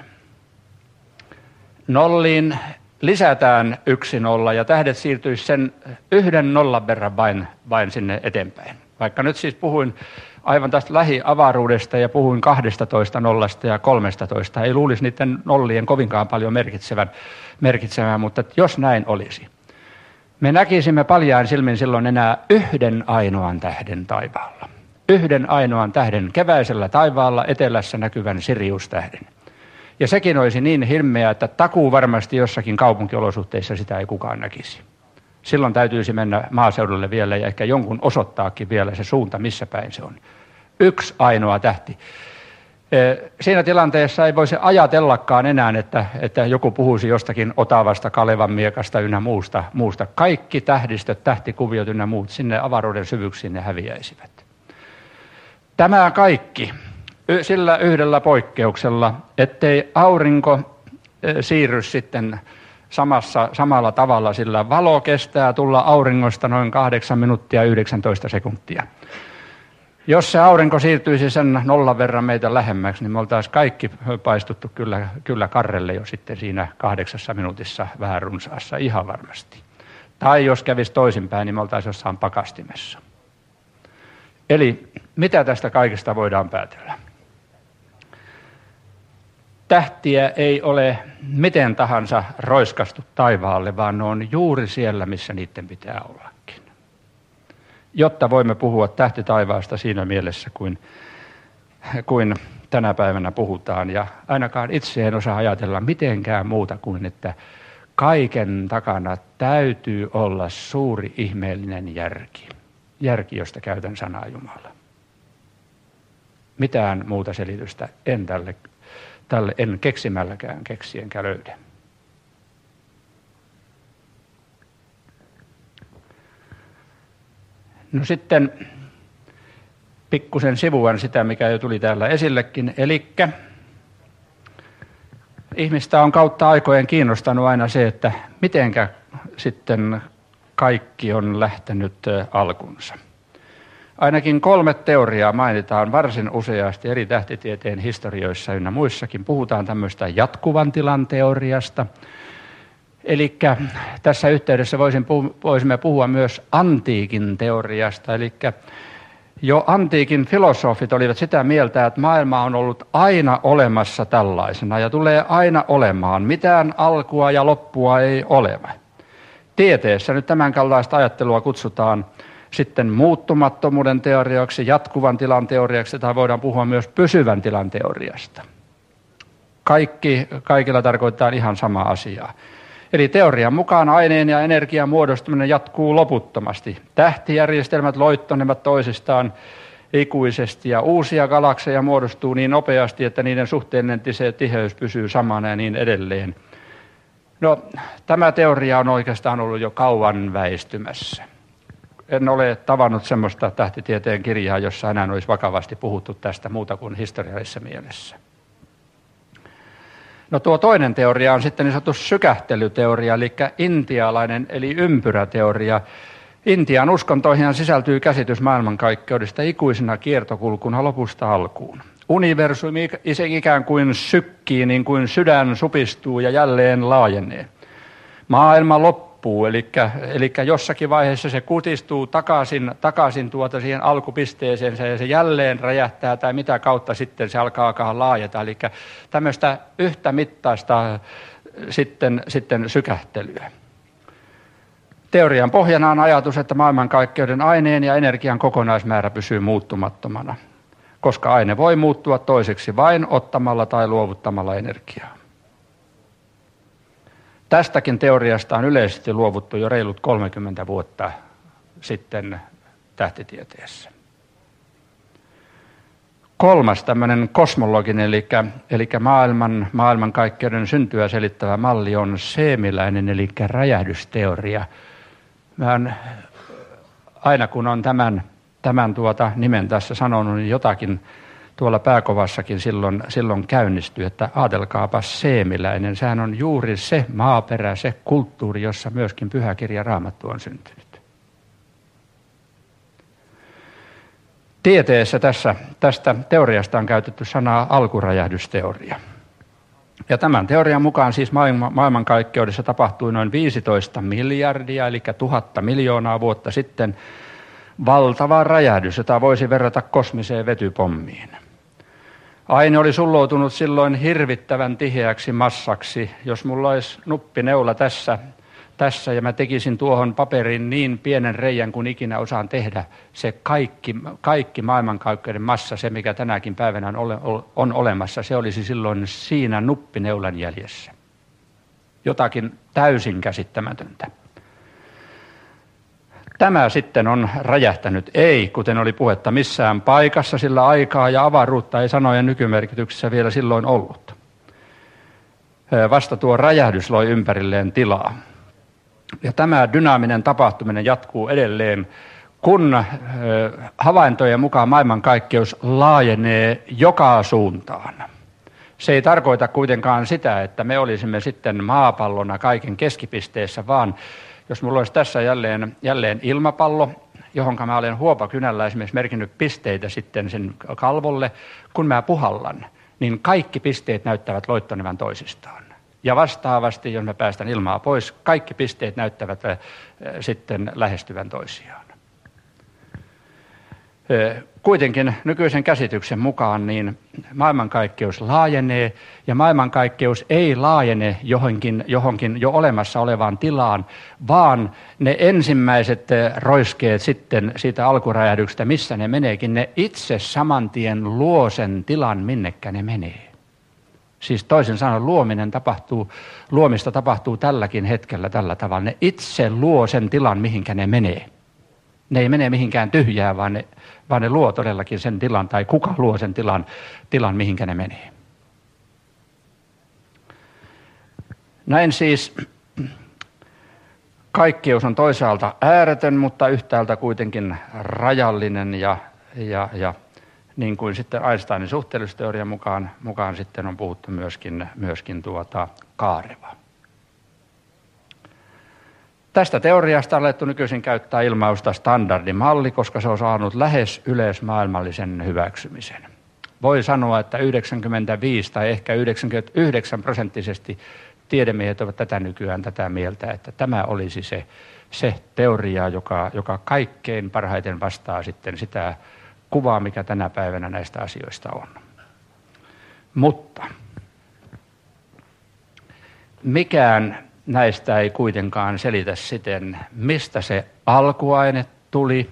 Nolliin lisätään 1 nolla ja tähdet siirtyisi sen 1 nollan verran vain sinne eteenpäin. Vaikka nyt siis puhuin aivan tästä lähiavaruudesta ja puhuin 12 nollasta ja 13, ei luulisi niiden nollien kovinkaan paljon merkitsevän, mutta jos näin olisi, me näkisimme paljain silmin silloin enää 1 ainoan tähden taivaalla. 1 ainoan tähden keväisellä taivaalla etelässä näkyvän Sirius-tähden. Ja sekin olisi niin himmeä, että takuu varmasti jossakin kaupunkiolosuhteissa sitä ei kukaan näkisi. Silloin täytyisi mennä maaseudulle vielä ja ehkä jonkun osoittaakin vielä se suunta, missä päin se on. Yksi ainoa tähti. Siinä tilanteessa ei voisi ajatellakaan enää, että joku puhuisi jostakin Otavasta, Kalevan miekasta ynnä muusta. Kaikki tähdistöt, tähtikuviot ynnä muut sinne avaruuden syvyyksiin ne häviäisivät. Tämä kaikki sillä yhdellä poikkeuksella, ettei aurinko siirry sitten samalla tavalla, sillä valo kestää tulla auringosta noin 8 minuuttia 19 sekuntia. Jos se aurinko siirtyisi sen nollan verran meitä lähemmäksi, niin me oltaisiin kaikki paistuttu kyllä karrelle jo sitten siinä 8 minuutissa vähän runsaassa, ihan varmasti. Tai jos kävisi toisinpäin, niin me oltaisiin jossain pakastimessa. Eli mitä tästä kaikesta voidaan päätellä? Tähtiä ei ole miten tahansa roiskastu taivaalle, vaan ne on juuri siellä, missä niiden pitää ollakin. Jotta voimme puhua tähtitaivaasta siinä mielessä, kuin tänä päivänä puhutaan. Ja ainakaan itse en osaa ajatella mitenkään muuta kuin, että kaiken takana täytyy olla suuri ihmeellinen järki. Järki, josta käytän sanaa Jumala. Mitään muuta selitystä en tälle en keksimälläkään keksienkä löydä. No sitten pikkusen sivuan sitä, mikä jo tuli täällä esillekin, elikkä ihmistä on kautta aikojen kiinnostanut aina se, että mitenkä sitten kaikki on lähtenyt alkunsa. Ainakin 3 teoriaa mainitaan varsin useasti eri tähtitieteen historioissa ynnä muissakin. Puhutaan tämmöistä jatkuvan tilan teoriasta. Eli tässä yhteydessä voisimme puhua myös antiikin teoriasta. Eli jo antiikin filosofit olivat sitä mieltä, että maailma on ollut aina olemassa tällaisena ja tulee aina olemaan. Mitään alkua ja loppua ei ole. Tieteessä nyt tämän kaltaista ajattelua kutsutaan sitten muuttumattomuuden teoriaksi, jatkuvan tilan teoriaksi, tai voidaan puhua myös pysyvän tilan teoriasta. Kaikilla tarkoittaa ihan sama asiaa. Eli teorian mukaan aineen ja energian muodostuminen jatkuu loputtomasti. Tähtijärjestelmät loittonevat toisistaan ikuisesti ja uusia galakseja muodostuu niin nopeasti, että niiden suhteellinen tiheys pysyy samana ja niin edelleen. No, tämä teoria on oikeastaan ollut jo kauan väistymässä. En ole tavannut semmoista tähtitieteen kirjaa, jossa enää olisi vakavasti puhuttu tästä muuta kuin historiallisessa mielessä. No tuo toinen teoria on sitten niin sanottu sykähtelyteoria, eli intialainen eli ympyräteoria. Intian uskontoihin sisältyy käsitys maailmankaikkeudesta ikuisena kiertokulkuna lopusta alkuun. Universumi ikään kuin sykkii, niin kuin sydän supistuu ja jälleen laajenee. Maailma loppuu, eli jossakin vaiheessa se kutistuu takaisin siihen alkupisteeseensä ja se jälleen räjähtää tai mitä kautta sitten se alkaa laajeta. Eli tämmöistä yhtä mittaista sitten sykähtelyä. Teorian pohjana on ajatus, että maailmankaikkeuden aineen ja energian kokonaismäärä pysyy muuttumattomana, koska aine voi muuttua toiseksi vain ottamalla tai luovuttamalla energiaa. Tästäkin teoriasta on yleisesti luovuttu jo reilut 30 vuotta sitten tähtitieteessä. Kolmas tämmöinen kosmologinen, eli maailmankaikkeuden syntyä selittävä malli on seemiläinen, eli räjähdysteoria. Aina kun on tämän nimen tässä sanonut, niin jotakin tuolla pääkovassakin silloin käynnistyy, että ajatelkaapa seemiläinen. Sehän on juuri se maaperä, se kulttuuri, jossa myöskin Pyhä Kirja Raamattu on syntynyt. Tieteessä tästä teoriasta on käytetty sanaa alkuräjähdysteoria. Ja tämän teorian mukaan siis maailmankaikkeudessa tapahtui noin 15 miljardia, eli 1000 miljoonaa vuotta sitten, valtava räjähdys, jota voisi verrata kosmiseen vetypommiin. Aine oli sulloutunut silloin hirvittävän tiheäksi massaksi. Jos mulla olisi nuppineula tässä tässä ja mä tekisin tuohon paperiin niin pienen reijän kuin ikinä osaan tehdä. Se kaikki maailmankaikkeuden massa, se mikä tänäkin päivänä on olemassa, se olisi silloin siinä nuppineulan jäljessä. Jotakin täysin käsittämätöntä. Tämä sitten on räjähtänyt, ei kuten oli puhetta missään paikassa, sillä aikaa ja avaruutta ei sanojen nykymerkityksessä vielä silloin ollut. Vasta tuo räjähdys loi ympärilleen tilaa. Ja tämä dynaaminen tapahtuminen jatkuu edelleen, kun havaintojen mukaan maailmankaikkeus laajenee joka suuntaan. Se ei tarkoita kuitenkaan sitä, että me olisimme sitten maapallona kaiken keskipisteessä, vaan jos minulla olisi tässä jälleen ilmapallo, johon mä olen huopakynällä esimerkiksi merkinnyt pisteitä sitten sen kalvolle, kun mä puhallan, niin kaikki pisteet näyttävät loittonevan toisistaan. Ja vastaavasti, jos mä päästän ilmaa pois, kaikki pisteet näyttävät sitten lähestyvän toisiaan. Kuitenkin nykyisen käsityksen mukaan niin maailmankaikkeus laajenee ja maailmankaikkeus ei laajene johonkin jo olemassa olevaan tilaan, vaan ne ensimmäiset roiskeet sitten siitä alkuräjähdyksestä, missä ne meneekin, ne itse saman tien luo sen tilan, minnekä ne menee. Siis toisin sanoen luomista tapahtuu tälläkin hetkellä tällä tavalla. Ne itse luo sen tilan, mihinkä ne menee. Ne ei mene mihinkään tyhjään, vaan ne luo todellakin sen tilan, tai kuka luo sen tilan mihinkä ne menee. Näin siis kaikkeus on toisaalta ääretön, mutta yhtäältä kuitenkin rajallinen ja niin kuin sitten Einsteinin suhteellisuusteorian mukaan sitten on puhuttu myöskin kaareva. Tästä teoriasta on alettu nykyisin käyttää ilmausta standardimalli, koska se on saanut lähes yleismaailmallisen hyväksymisen. Voi sanoa, että 95 tai ehkä 99% tiedemiehet ovat tätä nykyään tätä mieltä, että tämä olisi se teoria, joka kaikkein parhaiten vastaa sitten sitä kuvaa, mikä tänä päivänä näistä asioista on. Mutta mikään näistä ei kuitenkaan selitä siten, mistä se alkuaine tuli,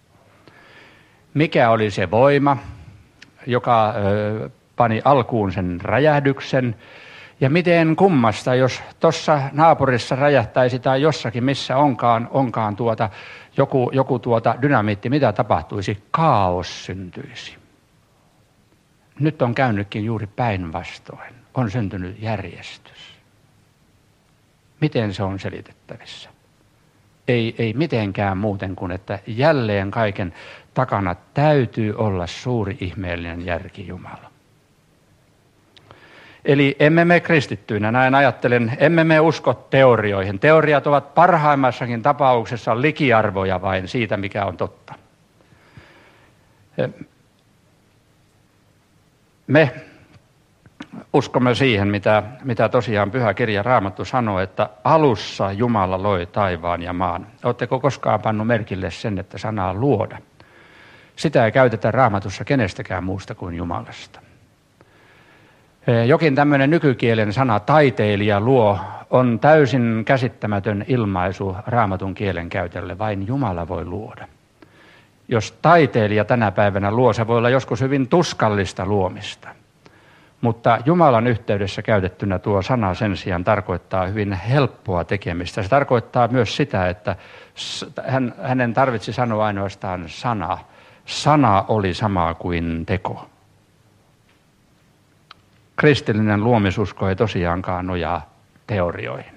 mikä oli se voima, joka pani alkuun sen räjähdyksen, ja miten kummasta, jos tuossa naapurissa räjähtäisi tai jossakin, missä onkaan joku dynamiitti, mitä tapahtuisi? Kaos syntyisi. Nyt on käynytkin juuri päinvastoin. On syntynyt järjestys. Miten se on selitettävissä? Ei mitenkään muuten kuin, että jälleen kaiken takana täytyy olla suuri ihmeellinen järki Jumala. Eli emme me kristittyinä, näin ajattelen, emme me usko teorioihin. Teoriat ovat parhaimmassakin tapauksessa likiarvoja vain siitä, mikä on totta. Me uskomme siihen, mitä tosiaan Pyhä Kirja Raamattu sanoo, että alussa Jumala loi taivaan ja maan. Oletteko koskaan pannut merkille sen, että sanaa luoda? Sitä ei käytetä Raamatussa kenestäkään muusta kuin Jumalasta. Jokin tämmöinen nykykielen sana taiteilija luo on täysin käsittämätön ilmaisu Raamatun kielen käytölle. Vain Jumala voi luoda. Jos taiteilija tänä päivänä luo, se voi olla joskus hyvin tuskallista luomista. Mutta Jumalan yhteydessä käytettynä tuo sana sen sijaan tarkoittaa hyvin helppoa tekemistä. Se tarkoittaa myös sitä, että hänen tarvitsi sanoa ainoastaan sana. Sana oli sama kuin teko. Kristillinen luomisusko ei tosiaankaan nojaa teorioihin.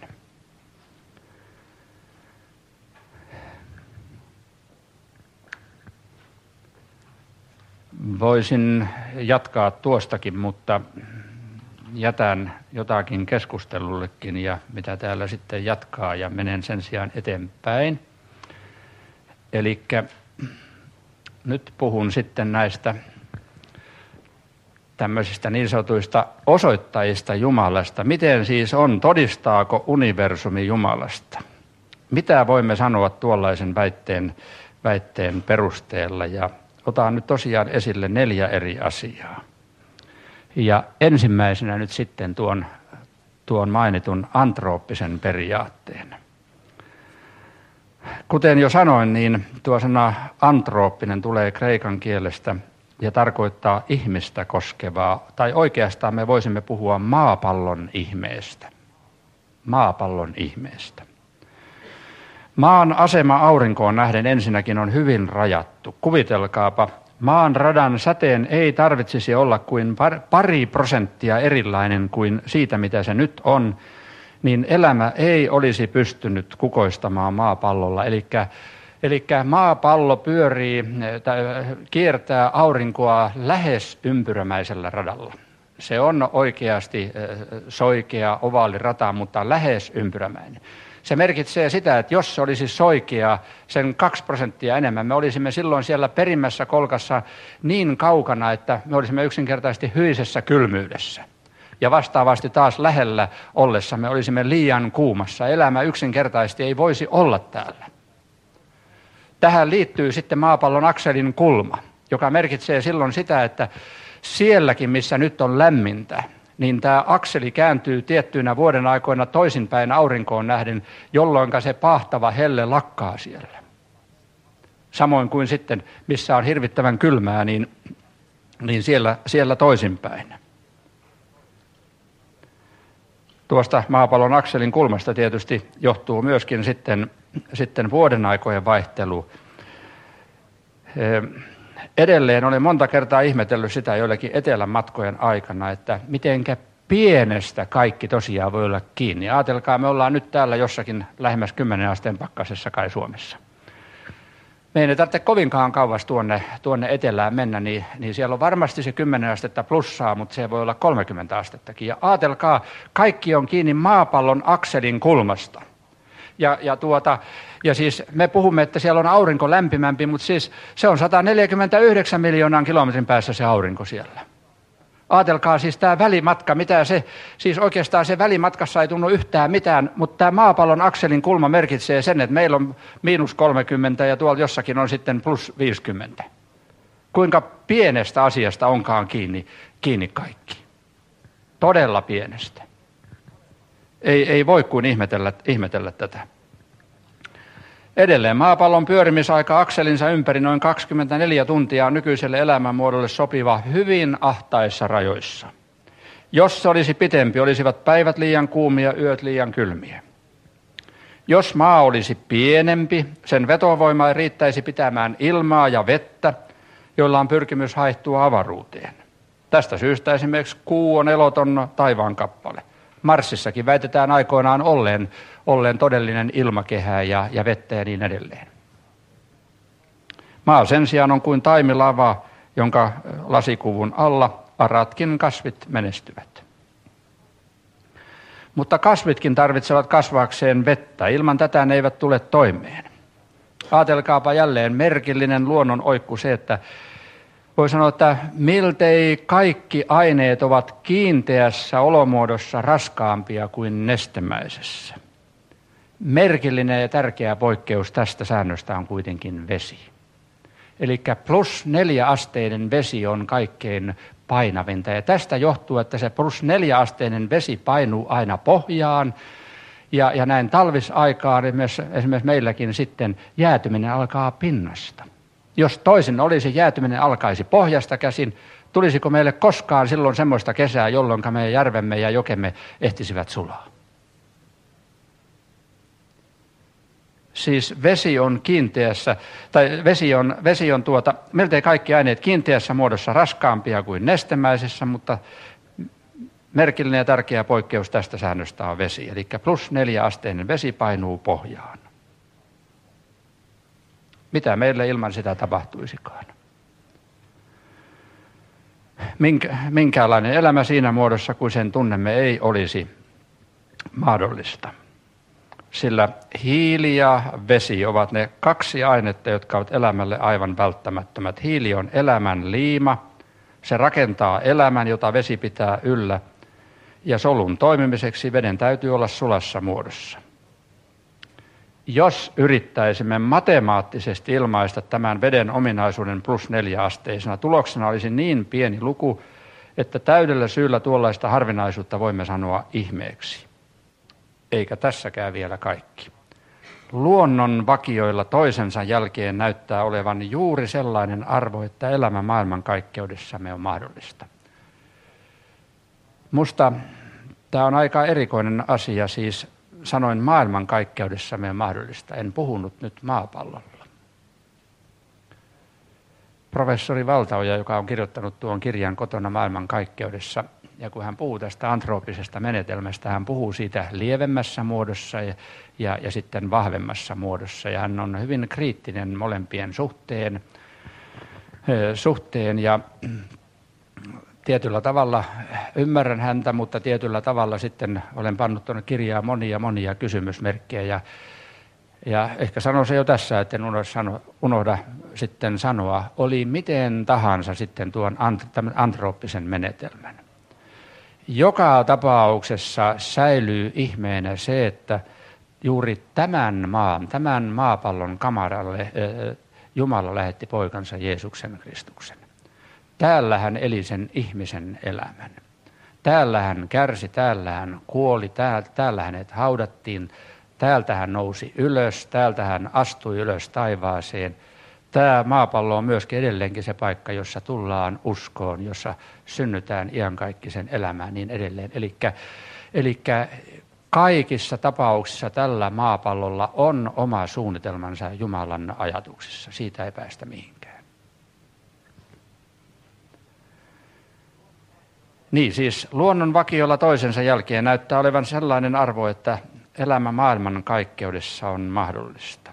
Voisin jatkaa tuostakin, mutta jätän jotakin keskustelullekin ja mitä täällä sitten jatkaa ja menen sen sijaan eteenpäin. Elikkä nyt puhun sitten näistä tämmöisistä niin sanotuista osoittajista Jumalasta. Miten siis on, todistaako universumi Jumalasta? Mitä voimme sanoa tuollaisen väitteen perusteella? Ja otan nyt tosiaan esille 4 eri asiaa. Ja ensimmäisenä nyt sitten tuon mainitun antrooppisen periaatteen. Kuten jo sanoin, niin tuo sana antrooppinen tulee kreikan kielestä ja tarkoittaa ihmistä koskevaa, tai oikeastaan me voisimme puhua maapallon ihmeestä. Maapallon ihmeestä. Maan asema aurinkoon nähden ensinnäkin on hyvin rajattu. Kuvitelkaapa, maan radan säteen ei tarvitsisi olla kuin pari prosenttia erilainen kuin siitä, mitä se nyt on, niin elämä ei olisi pystynyt kukoistamaan maapallolla. Eli maapallo kiertää aurinkoa lähes ympyrämäisellä radalla. Se on oikeasti soikea ovaalirata, mutta lähes ympyrämäinen. Se merkitsee sitä, että jos se olisi soikea sen 2% enemmän, me olisimme silloin siellä perimmässä kolkassa niin kaukana, että me olisimme yksinkertaisesti hyisessä kylmyydessä. Ja vastaavasti taas lähellä ollessa me olisimme liian kuumassa. Elämä yksinkertaisesti ei voisi olla täällä. Tähän liittyy sitten maapallon akselin kulma, joka merkitsee silloin sitä, että sielläkin, missä nyt on lämmintä, niin tämä akseli kääntyy tiettyinä vuoden aikoina toisinpäin aurinkoon nähden, jolloin se pahtava helle lakkaa siellä. Samoin kuin sitten, missä on hirvittävän kylmää, niin siellä toisinpäin. Tuosta maapallon akselin kulmasta tietysti johtuu myöskin sitten vuoden aikojen vaihtelu. Edelleen olen monta kertaa ihmetellyt sitä joillekin etelän matkojen aikana, että mitenkä pienestä kaikki tosiaan voi olla kiinni. Ajatelkaa, me ollaan nyt täällä jossakin lähemmäs 10 asteen pakkasessa kai Suomessa. Me ei tarvitse kovinkaan kauas tuonne etelään mennä, niin siellä on varmasti se 10 astetta plussaa, mutta se voi olla 30 astettakin. Ja ajatelkaa, kaikki on kiinni maapallon akselin kulmasta. Ja siis me puhumme, että siellä on aurinko lämpimämpi, mutta siis se on 149 miljoonan kilometrin päässä se aurinko siellä. Ajatelkaa siis tämä välimatka, mitä se, siis oikeastaan se välimatkassa ei tunnu yhtään mitään, mutta tämä maapallon akselin kulma merkitsee sen, että meillä on -30 ja tuolla jossakin on sitten +50. Kuinka pienestä asiasta onkaan kiinni kaikki. Todella pienestä. Ei voi kuin ihmetellä tätä. Edelleen maapallon pyörimisaika akselinsa ympäri noin 24 tuntia on nykyiselle elämänmuodolle sopiva hyvin ahtaissa rajoissa. Jos se olisi pitempi, olisivat päivät liian kuumia, yöt liian kylmiä. Jos maa olisi pienempi, sen vetovoima ei riittäisi pitämään ilmaa ja vettä, joilla on pyrkimys haihtua avaruuteen. Tästä syystä esimerkiksi kuu on eloton taivaankappale. Marsissakin väitetään aikoinaan olleen todellinen ilmakehä ja vettä ja niin edelleen. Maa sen sijaan on kuin taimilava, jonka lasikuvun alla aratkin kasvit menestyvät. Mutta kasvitkin tarvitsevat kasvaakseen vettä. Ilman tätä ne eivät tule toimeen. Ajatelkaapa jälleen merkillinen luonnon oikku se, että voi sanoa, että miltei kaikki aineet ovat kiinteässä olomuodossa raskaampia kuin nestemäisessä. Merkillinen ja tärkeä poikkeus tästä säännöstä on kuitenkin vesi. Eli +4 asteinen vesi on kaikkein painavinta. Ja tästä johtuu, että se +4 asteinen vesi painuu aina pohjaan. Ja näin talvisaikaan esimerkiksi meilläkin sitten jäätyminen alkaa pinnasta. Jos toisin olisi, jäätyminen alkaisi pohjasta käsin, tulisiko meille koskaan silloin semmoista kesää, jolloin meidän järvemme ja jokemme ehtisivät sulaa? Siis vesi on kiinteässä, tai vesi on miltei kaikki aineet kiinteässä muodossa raskaampia kuin nestemäisessä, mutta merkillinen ja tärkeä poikkeus tästä säännöstä on vesi. Eli +4 asteinen vesi painuu pohjaan. Mitä meille ilman sitä tapahtuisikaan? Minkälainen elämä siinä muodossa, kuin sen tunnemme, ei olisi mahdollista. Sillä hiili ja vesi ovat ne 2 ainetta, jotka ovat elämälle aivan välttämättömät. Hiili on elämän liima, se rakentaa elämän, jota vesi pitää yllä, ja solun toimimiseksi veden täytyy olla sulassa muodossa. Jos yrittäisimme matemaattisesti ilmaista tämän veden ominaisuuden +4 asteisena, tuloksena olisi niin pieni luku, että täydellä syyllä tuollaista harvinaisuutta voimme sanoa ihmeeksi. Eikä tässäkään vielä kaikki. luonnon vakioilla toisensa jälkeen näyttää olevan juuri sellainen arvo, että elämä maailmankaikkeudessamme on mahdollista. Musta tämä on aika erikoinen asia, siis sanoin maailmankaikkeudessamme on mahdollista. En puhunut nyt maapallolla. Professori Valtaoja, joka on kirjoittanut tuon kirjan Kotona maailmankaikkeudessa, ja kun hän puhuu tästä antrooppisesta menetelmästä, hän puhuu siitä lievemmässä muodossa ja sitten vahvemmassa muodossa. Ja hän on hyvin kriittinen molempien suhteen ja tietyllä tavalla ymmärrän häntä, mutta tietyllä tavalla sitten olen pannut tuonne kirjaan monia kysymysmerkkejä. Ja ehkä sanon se jo tässä, että en unohda sitten sanoa, oli miten tahansa sitten tuon antrooppisen menetelmän. Joka tapauksessa säilyy ihmeenä se, että juuri tämän maapallon kamaralle Jumala lähetti poikansa Jeesuksen Kristuksen. Täällä hän eli sen ihmisen elämän. Täällä hän kärsi, täällä hän kuoli, täällä hänet haudattiin, täältä hän nousi ylös, täältä hän astui ylös taivaaseen. Tämä maapallo on myöskin edelleenkin se paikka, jossa tullaan uskoon, jossa synnytään iankaikkisen elämään niin edelleen. Eli kaikissa tapauksissa tällä maapallolla on oma suunnitelmansa Jumalan ajatuksissa. Siitä ei päästä mihinkään. Niin, siis luonnon vakiolla toisensa jälkeen näyttää olevan sellainen arvo, että elämä maailman kaikkeudessa on mahdollista.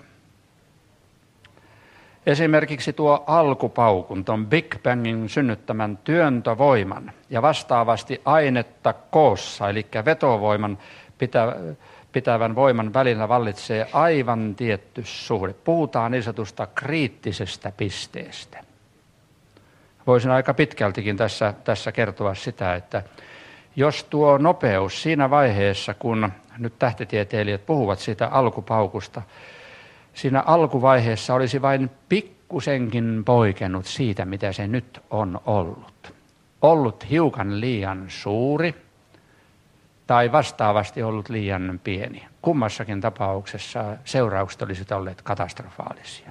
Esimerkiksi tuo alkupaukun, tuon Big Bangin synnyttämän työntövoiman ja vastaavasti ainetta koossa, eli vetovoiman pitävän voiman välillä vallitsee aivan tietty suhde. Puhutaan niin sanotusta kriittisestä pisteestä. Voisin aika pitkältikin tässä kertoa sitä, että jos tuo nopeus siinä vaiheessa, kun nyt tähtitieteilijät puhuvat siitä alkupaukusta, siinä alkuvaiheessa olisi vain pikkusenkin poikennut siitä, mitä se nyt on ollut. Ollut hiukan liian suuri tai vastaavasti ollut liian pieni. Kummassakin tapauksessa seuraukset olisivat olleet katastrofaalisia.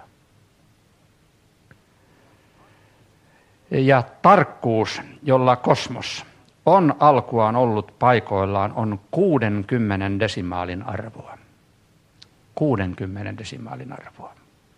Ja tarkkuus, jolla kosmos on alkuaan ollut paikoillaan, on 60 desimaalin arvoa. 60 desimaalin arvoa.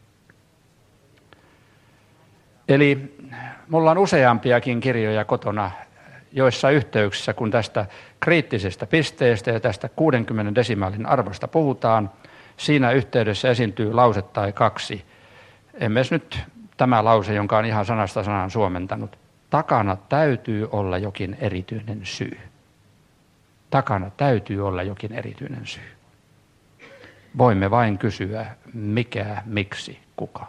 Eli mulla on useampiakin kirjoja kotona, joissa yhteyksissä, kun tästä kriittisestä pisteestä ja tästä 60 desimaalin arvosta puhutaan, siinä yhteydessä esiintyy lause tai kaksi. Emme nyt tämä lause, jonka on ihan sanasta sanaan suomentanut. Takana täytyy olla jokin erityinen syy. Takana täytyy olla jokin erityinen syy. Voimme vain kysyä, mikä, miksi, kuka.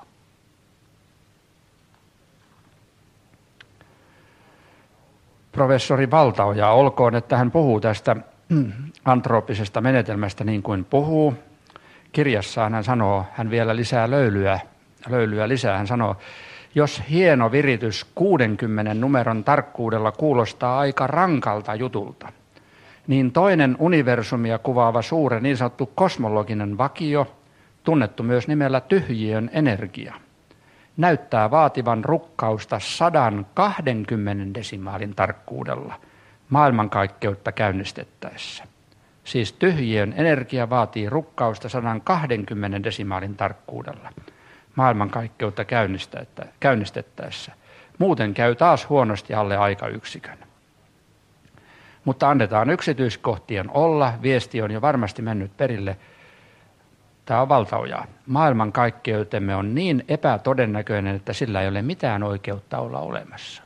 Professori Valtaoja, olkoon, että hän puhuu tästä antrooppisesta menetelmästä niin kuin puhuu. Kirjassaan hän sanoo, hän vielä lisää löylyä lisää, hän sanoo, jos hieno viritys 60 numeron tarkkuudella kuulostaa aika rankalta jutulta, niin toinen universumia kuvaava suuri niin sanottu kosmologinen vakio, tunnettu myös nimellä tyhjiön energia, näyttää vaativan rukkausta 120 desimaalin tarkkuudella maailmankaikkeutta käynnistettäessä. Siis tyhjiön energia vaatii rukkausta 120 desimaalin tarkkuudella maailmankaikkeutta käynnistettäessä. Muuten käy taas huonosti alle aikayksikön. Mutta annetaan yksityiskohtien olla, viesti on jo varmasti mennyt perille. Tämä on Valtaojaa. Maailmankaikkeuutemme on niin epätodennäköinen, että sillä ei ole mitään oikeutta olla olemassa.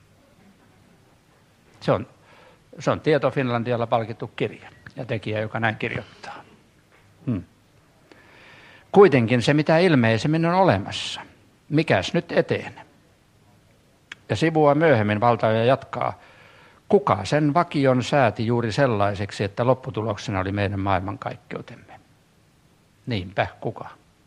Se on Tieto Finlandialla palkittu kirja ja tekijä, joka näin kirjoittaa. Kuitenkin se, mitä ilmeisemmin on olemassa. Mikäs nyt eteen? Ja sivua myöhemmin Valtaoja jatkaa. Kuka sen vakion sääti juuri sellaiseksi, että lopputuloksena oli meidän maailmankaikkeutemme? Niinpä, kuka?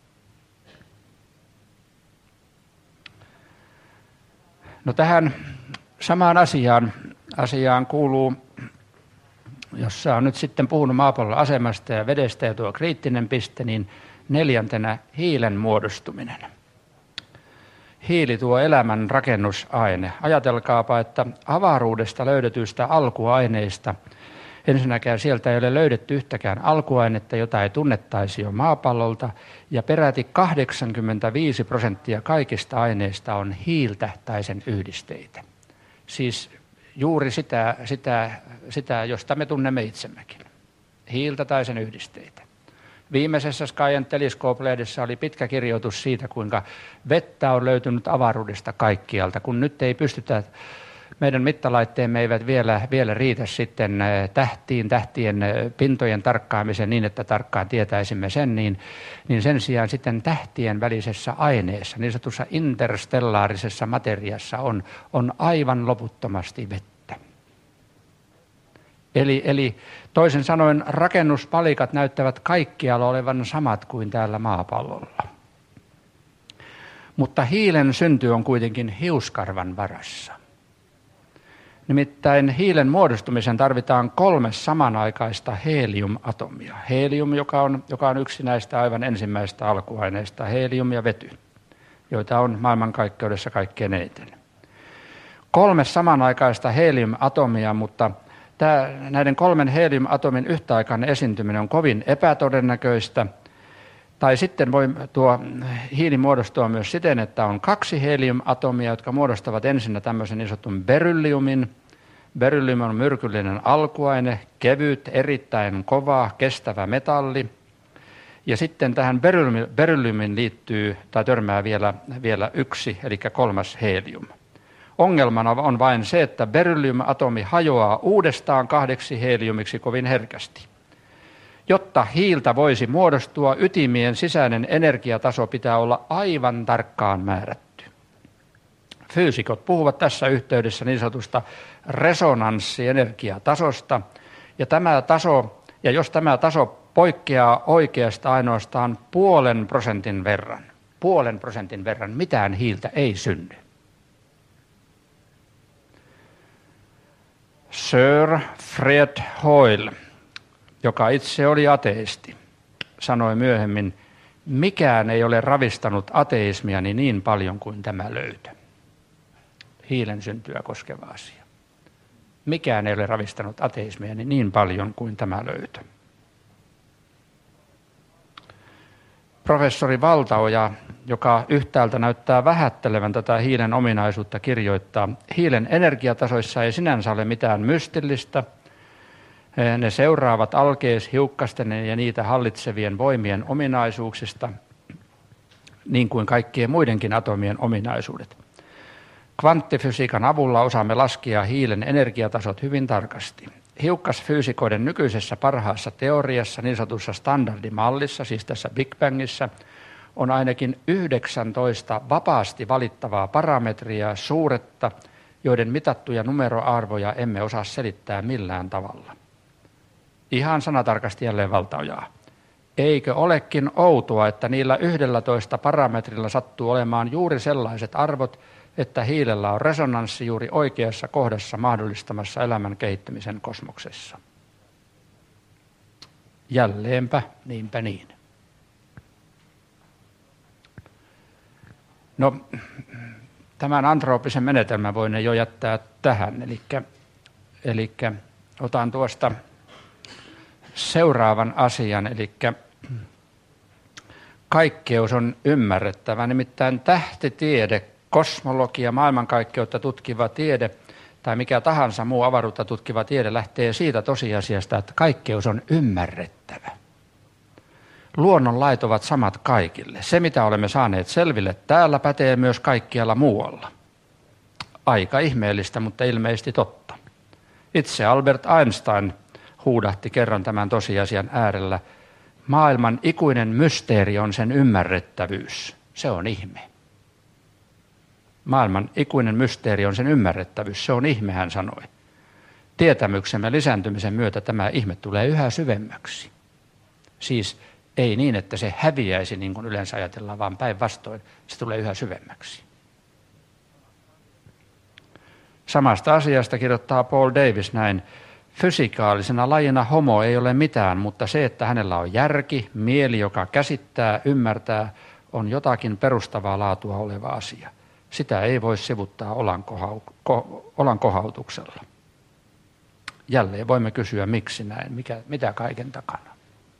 No tähän samaan asiaan kuuluu, jossa on nyt sitten puhunut maapallon asemasta ja vedestä ja tuo kriittinen piste, niin 4. hiilen muodostuminen. Hiili tuo elämän rakennusaine. Ajatelkaapa, että avaruudesta löydetyistä alkuaineista ensinnäkään sieltä ei ole löydetty yhtäkään alkuainetta, jota ei tunnettaisi jo maapallolta, ja peräti 85% kaikista aineista on hiiltä tai sen yhdisteitä. Siis juuri sitä, josta me tunnemme itsemmekin. Hiiltä tai sen yhdisteitä. Viimeisessä Skyen Telescope-lehdessä oli pitkä kirjoitus siitä, kuinka vettä on löytynyt avaruudesta kaikkialta, kun nyt ei pystytä, meidän mittalaitteemme eivät vielä riitä sitten tähtien pintojen tarkkaamiseen niin, että tarkkaan tietäisimme sen, niin sen sijaan sitten tähtien välisessä aineessa, niin sanotussa interstellaarisessa materiassa on aivan loputtomasti vettä. Eli toisin sanoen rakennuspalikat näyttävät kaikkialla olevan samat kuin täällä maapallolla. Mutta hiilen synty on kuitenkin hiuskarvan varassa. Nimittäin hiilen muodostumisen tarvitaan 3 samanaikaista heliumatomia. Helium, joka on yksi näistä aivan ensimmäistä alkuaineista, helium ja vety, joita on maailmankaikkeudessa kaikkein eniten. 3 samanaikaista heliumatomia, mutta näiden 3 heliumatomin yhtäaikainen esiintyminen on kovin epätodennäköistä. Tai sitten voi tuo hiili muodostua myös siten, että on 2 heliumatomia, jotka muodostavat ensinnä tämmöisen niin sanotun berylliumin. Beryllium on myrkyllinen alkuaine, kevyt, erittäin kova, kestävä metalli. Ja sitten tähän berylliumin liittyy tai törmää vielä 1, eli 3. helium. Ongelmana on vain se, että berylliumatomi hajoaa uudestaan 2 heliumiksi kovin herkästi. Jotta hiiltä voisi muodostua, ytimien sisäinen energiataso pitää olla aivan tarkkaan määrätty. Fyysikot puhuvat tässä yhteydessä niin sanotusta resonanssienergiatasosta, ja jos tämä taso poikkeaa oikeasta ainoastaan 0,5% verran, mitään hiiltä ei synny. Sir Fred Hoyle, joka itse oli ateisti, sanoi myöhemmin, mikään ei ole ravistanut ateismiani niin paljon kuin tämä löytö. Hiilen syntyä koskeva asia. Mikään ei ole ravistanut ateismiani niin paljon kuin tämä löytö. Professori Valtaoja, joka yhtäältä näyttää vähättelevän tätä hiilen ominaisuutta, kirjoittaa, hiilen energiatasoissa ei sinänsä ole mitään mystillistä. Ne seuraavat alkeishiukkasten ja niitä hallitsevien voimien ominaisuuksista, niin kuin kaikkien muidenkin atomien ominaisuudet. Kvanttifysiikan avulla osaamme laskea hiilen energiatasot hyvin tarkasti. Hiukkasfyysikoiden nykyisessä parhaassa teoriassa, niin sanotussa standardimallissa, siis tässä Big Bangissä, on ainakin 19 vapaasti valittavaa parametria suuretta, joiden mitattuja numeroarvoja emme osaa selittää millään tavalla. Ihan sanatarkasti jälleen Valtaojaa. Eikö olekin outoa, että niillä 11 parametrilla sattuu olemaan juuri sellaiset arvot, että hiilellä on resonanssi juuri oikeassa kohdassa mahdollistamassa elämän kehittymisen kosmoksessa. Jälleenpä, niinpä niin. No, tämän antrooppisen menetelmän voin jo jättää tähän, eli otan tuosta seuraavan asian, eli kaikkeus on ymmärrettävä, nimittäin tähtitiede, kosmologia, maailmankaikkeutta tutkiva tiede tai mikä tahansa muu avaruutta tutkiva tiede lähtee siitä tosiasiasta, että kaikkeus on ymmärrettävä. Luonnonlait ovat samat kaikille. Se, mitä olemme saaneet selville täällä, pätee myös kaikkialla muualla. Aika ihmeellistä, mutta ilmeisesti totta. Itse Albert Einstein huudahti kerran tämän tosiasian äärellä. Maailman ikuinen mysteeri on sen ymmärrettävyys. Se on ihme. Maailman ikuinen mysteeri on sen ymmärrettävyys. Se on ihme, hän sanoi. Tietämyksemme lisääntymisen myötä tämä ihme tulee yhä syvemmäksi. Siis ei niin, että se häviäisi niin kuin yleensä ajatellaan, vaan päinvastoin se tulee yhä syvemmäksi. Samasta asiasta kirjoittaa Paul Davies näin. Fysikaalisena lajina homo ei ole mitään, mutta se, että hänellä on järki, mieli, joka käsittää, ymmärtää, on jotakin perustavaa laatua oleva asia. Sitä ei voi sivuttaa olankohautuksella. Jälleen voimme kysyä, miksi näin, mitä kaiken takana.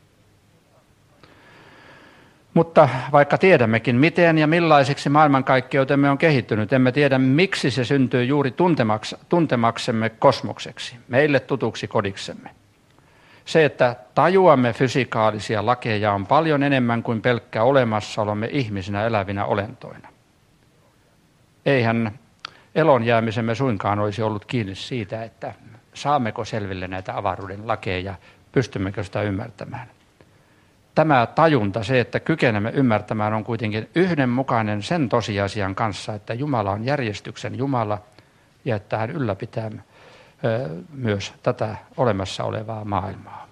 Mutta vaikka tiedämmekin, miten ja millaiseksi maailmankaikkeutemme on kehittynyt, emme tiedä, miksi se syntyy juuri tuntemaksemme kosmokseksi, meille tutuksi kodiksemme. Se, että tajuamme fysikaalisia lakeja, on paljon enemmän kuin pelkkä olemassaolomme ihmisinä elävinä olentoina. Eihän elonjäämisemme suinkaan olisi ollut kiinni siitä, että saammeko selville näitä avaruuden lakeja, pystymmekö sitä ymmärtämään. Tämä tajunta, se, että kykenemme ymmärtämään, on kuitenkin yhdenmukainen sen tosiasian kanssa, että Jumala on järjestyksen Jumala ja että hän ylläpitää myös tätä olemassa olevaa maailmaa.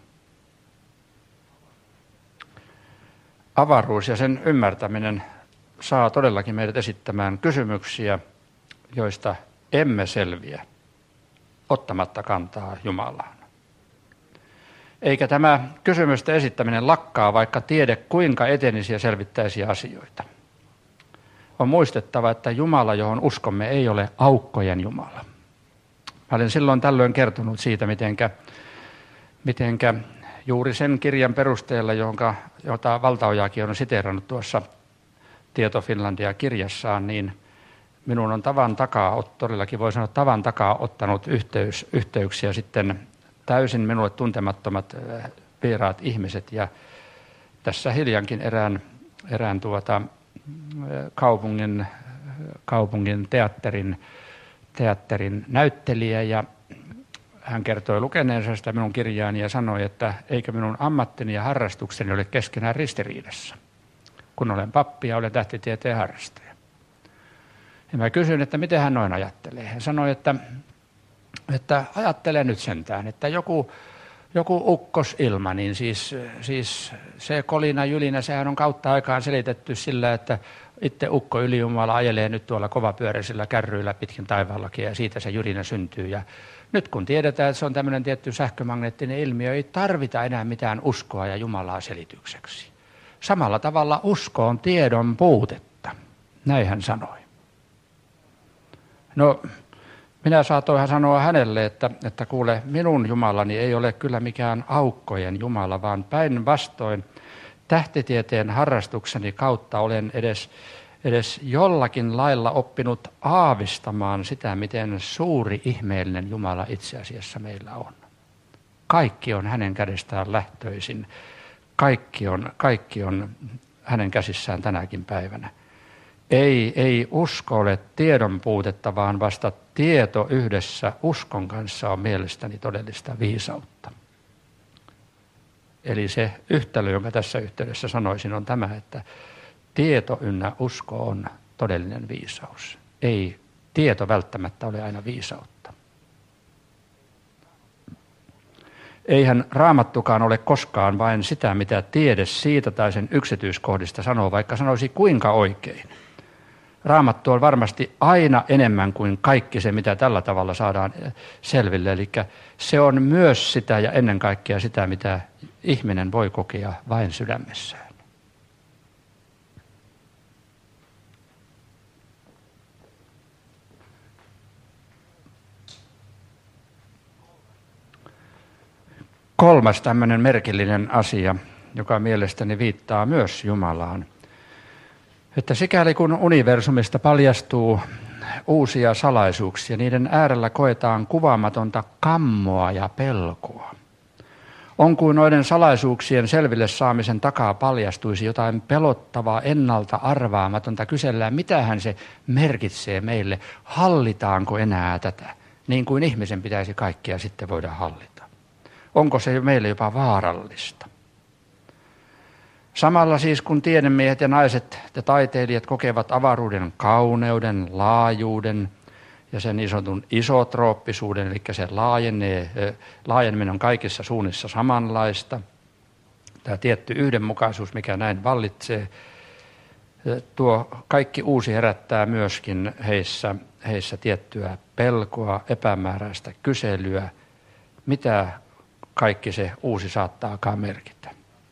Avaruus ja sen ymmärtäminen saa todellakin meidät esittämään kysymyksiä, joista emme selviä ottamatta kantaa Jumalaan. Eikä tämä kysymysten esittäminen lakkaa, vaikka tiede kuinka etenisi ja selvittäisi asioita. On muistettava, että Jumala, johon uskomme, ei ole aukkojen Jumala. Mä olen silloin tällöin kertonut siitä, mitenkä juuri sen kirjan perusteella, jota Valtaojakin on siteerannut tuossa Tieto Finlandia -kirjassaan, niin minun on todellakin voi sanoa tavan takaa ottanut yhteyksiä sitten täysin minulle tuntemattomat vieraat ihmiset. Ja tässä hiljankin erään kaupungin teatterin näyttelijä, ja hän kertoi lukeneensa sitä minun kirjaani ja sanoi, että eikö minun ammattini ja harrastukseni ole keskenään ristiriidassa, kun olen pappi ja olen tähtitieteen harrastaja. Ja mä kysyin, että miten hän noin ajattelee. Hän sanoi, että ajattele nyt sentään, että joku ukkosilma, niin siis se kolina jylinä, sehän on kautta aikaan selitetty sillä, että itse ukko ylijumala ajelee nyt tuolla kovapyöräisillä kärryillä pitkin taivaallakin ja siitä se jyrinä syntyy. Ja nyt kun tiedetään, että se on tämmöinen tietty sähkömagneettinen ilmiö, ei tarvita enää mitään uskoa ja Jumalaa selitykseksi. Samalla tavalla usko on tiedon puutetta, näin hän sanoi. No, minä saatoinhan sanoa hänelle, että kuule, minun Jumalani ei ole kyllä mikään aukkojen Jumala, vaan päinvastoin tähtitieteen harrastukseni kautta olen edes jollakin lailla oppinut aavistamaan sitä, miten suuri ihmeellinen Jumala itse asiassa meillä on. Kaikki on hänen kädestään lähtöisin. Kaikki on hänen käsissään tänäkin päivänä. Ei usko ole tiedon puutetta, vaan vasta tieto yhdessä uskon kanssa on mielestäni todellista viisautta. Eli se yhtälö, jonka tässä yhteydessä sanoisin, on tämä, että tieto ynnä usko on todellinen viisaus. Ei tieto välttämättä ole aina viisautta. Eihän Raamattukaan ole koskaan vain sitä, mitä tiede siitä tai sen yksityiskohdista sanoo, vaikka sanoisi kuinka oikein. Raamattu on varmasti aina enemmän kuin kaikki se, mitä tällä tavalla saadaan selville. Eli se on myös sitä ja ennen kaikkea sitä, mitä ihminen voi kokea vain sydämessään. Kolmas tämmöinen merkillinen asia, joka mielestäni viittaa myös Jumalaan. Että sikäli kun universumista paljastuu uusia salaisuuksia, niiden äärellä koetaan kuvaamatonta kammoa ja pelkoa. On kuin noiden salaisuuksien selville saamisen takaa paljastuisi jotain pelottavaa, ennalta arvaamatonta. Kysellään, mitähän se merkitsee meille, hallitaanko enää tätä, niin kuin ihmisen pitäisi kaikkea sitten voida hallita. Onko se meille jopa vaarallista? Samalla siis kun tiedemiehet ja naiset ja taiteilijat kokevat avaruuden kauneuden, laajuuden ja sen niin sanotun isotrooppisuuden, eli se laajeneminen on kaikissa suunnissa samanlaista. Tämä tietty yhdenmukaisuus, mikä näin vallitsee, tuo kaikki uusi herättää myöskin heissä tiettyä pelkoa, epämääräistä kyselyä. mitä kaikki se uusi saattaakaan merkitä.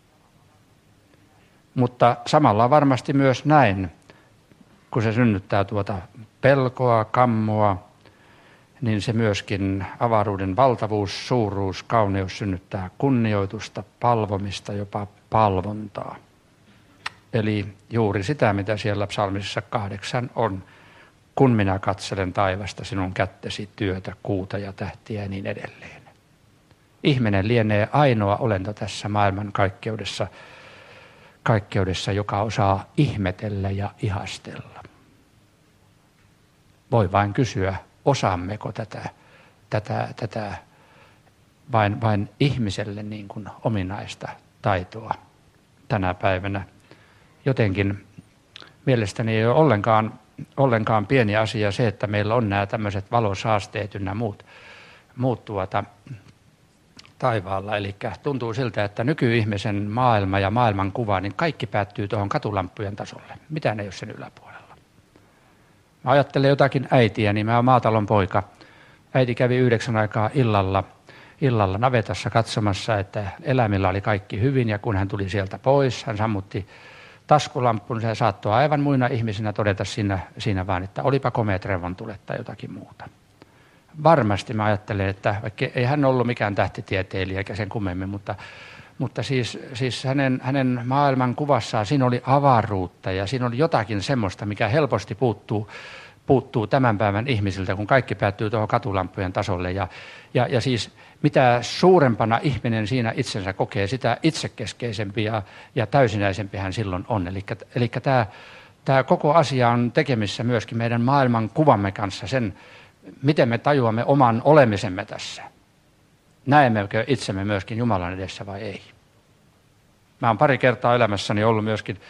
Mutta samalla on varmasti myös näin, kun se synnyttää tuota pelkoa, kammoa, niin se myöskin avaruuden valtavuus, suuruus, kauneus synnyttää kunnioitusta, palvomista, jopa palvontaa. Eli juuri sitä, mitä siellä psalmissa 8 on, kun minä katselen taivasta sinun kättesi työtä, kuuta ja tähtiä ja niin edelleen. Ihminen lienee ainoa olento tässä maailman kaikkeudessa, joka osaa ihmetellä ja ihastella. Voi vain kysyä, osaammeko tätä vain ihmiselle niin kuin ominaista taitoa tänä päivänä. Jotenkin mielestäni ei ole ollenkaan pieni asia se, että meillä on nämä tämmöiset valosaasteet ynnä muut taivaalla. Eli tuntuu siltä, että nykyihmisen maailma ja maailmankuva, niin kaikki päättyy tuohon katulampujen tasolle. Mitään ei ole sen yläpuolella. Mä ajattelen jotakin äitiä, niin mä oon maatalon poika. Äiti kävi 9 aikaa illalla navetassa katsomassa, että eläimillä oli kaikki hyvin, ja kun hän tuli sieltä pois, hän sammutti taskulampunsa ja saattoi aivan muina ihmisinä todeta siinä vaan, että olipa komeat revontulet tai jotakin muuta. Varmasti mä ajattelen, että vaikka ei hän ollut mikään tähtitieteilijä eikä sen kummemmin, mutta siis hänen maailman kuvassaan siinä oli avaruutta ja siinä oli jotakin semmoista, mikä helposti puuttuu tämän päivän ihmisiltä, kun kaikki päättyy tuohon katulampujen tasolle. Ja siis mitä suurempana ihminen siinä itsensä kokee, sitä itsekeskeisempi ja täysinäisempi hän silloin on. Eli tämä koko asia on tekemissä myöskin meidän maailman kuvamme kanssa sen, miten me tajuamme oman olemisemme tässä. Näemmekö itsemme myöskin Jumalan edessä vai ei? Mä oon pari kertaa elämässäni ollut myöskin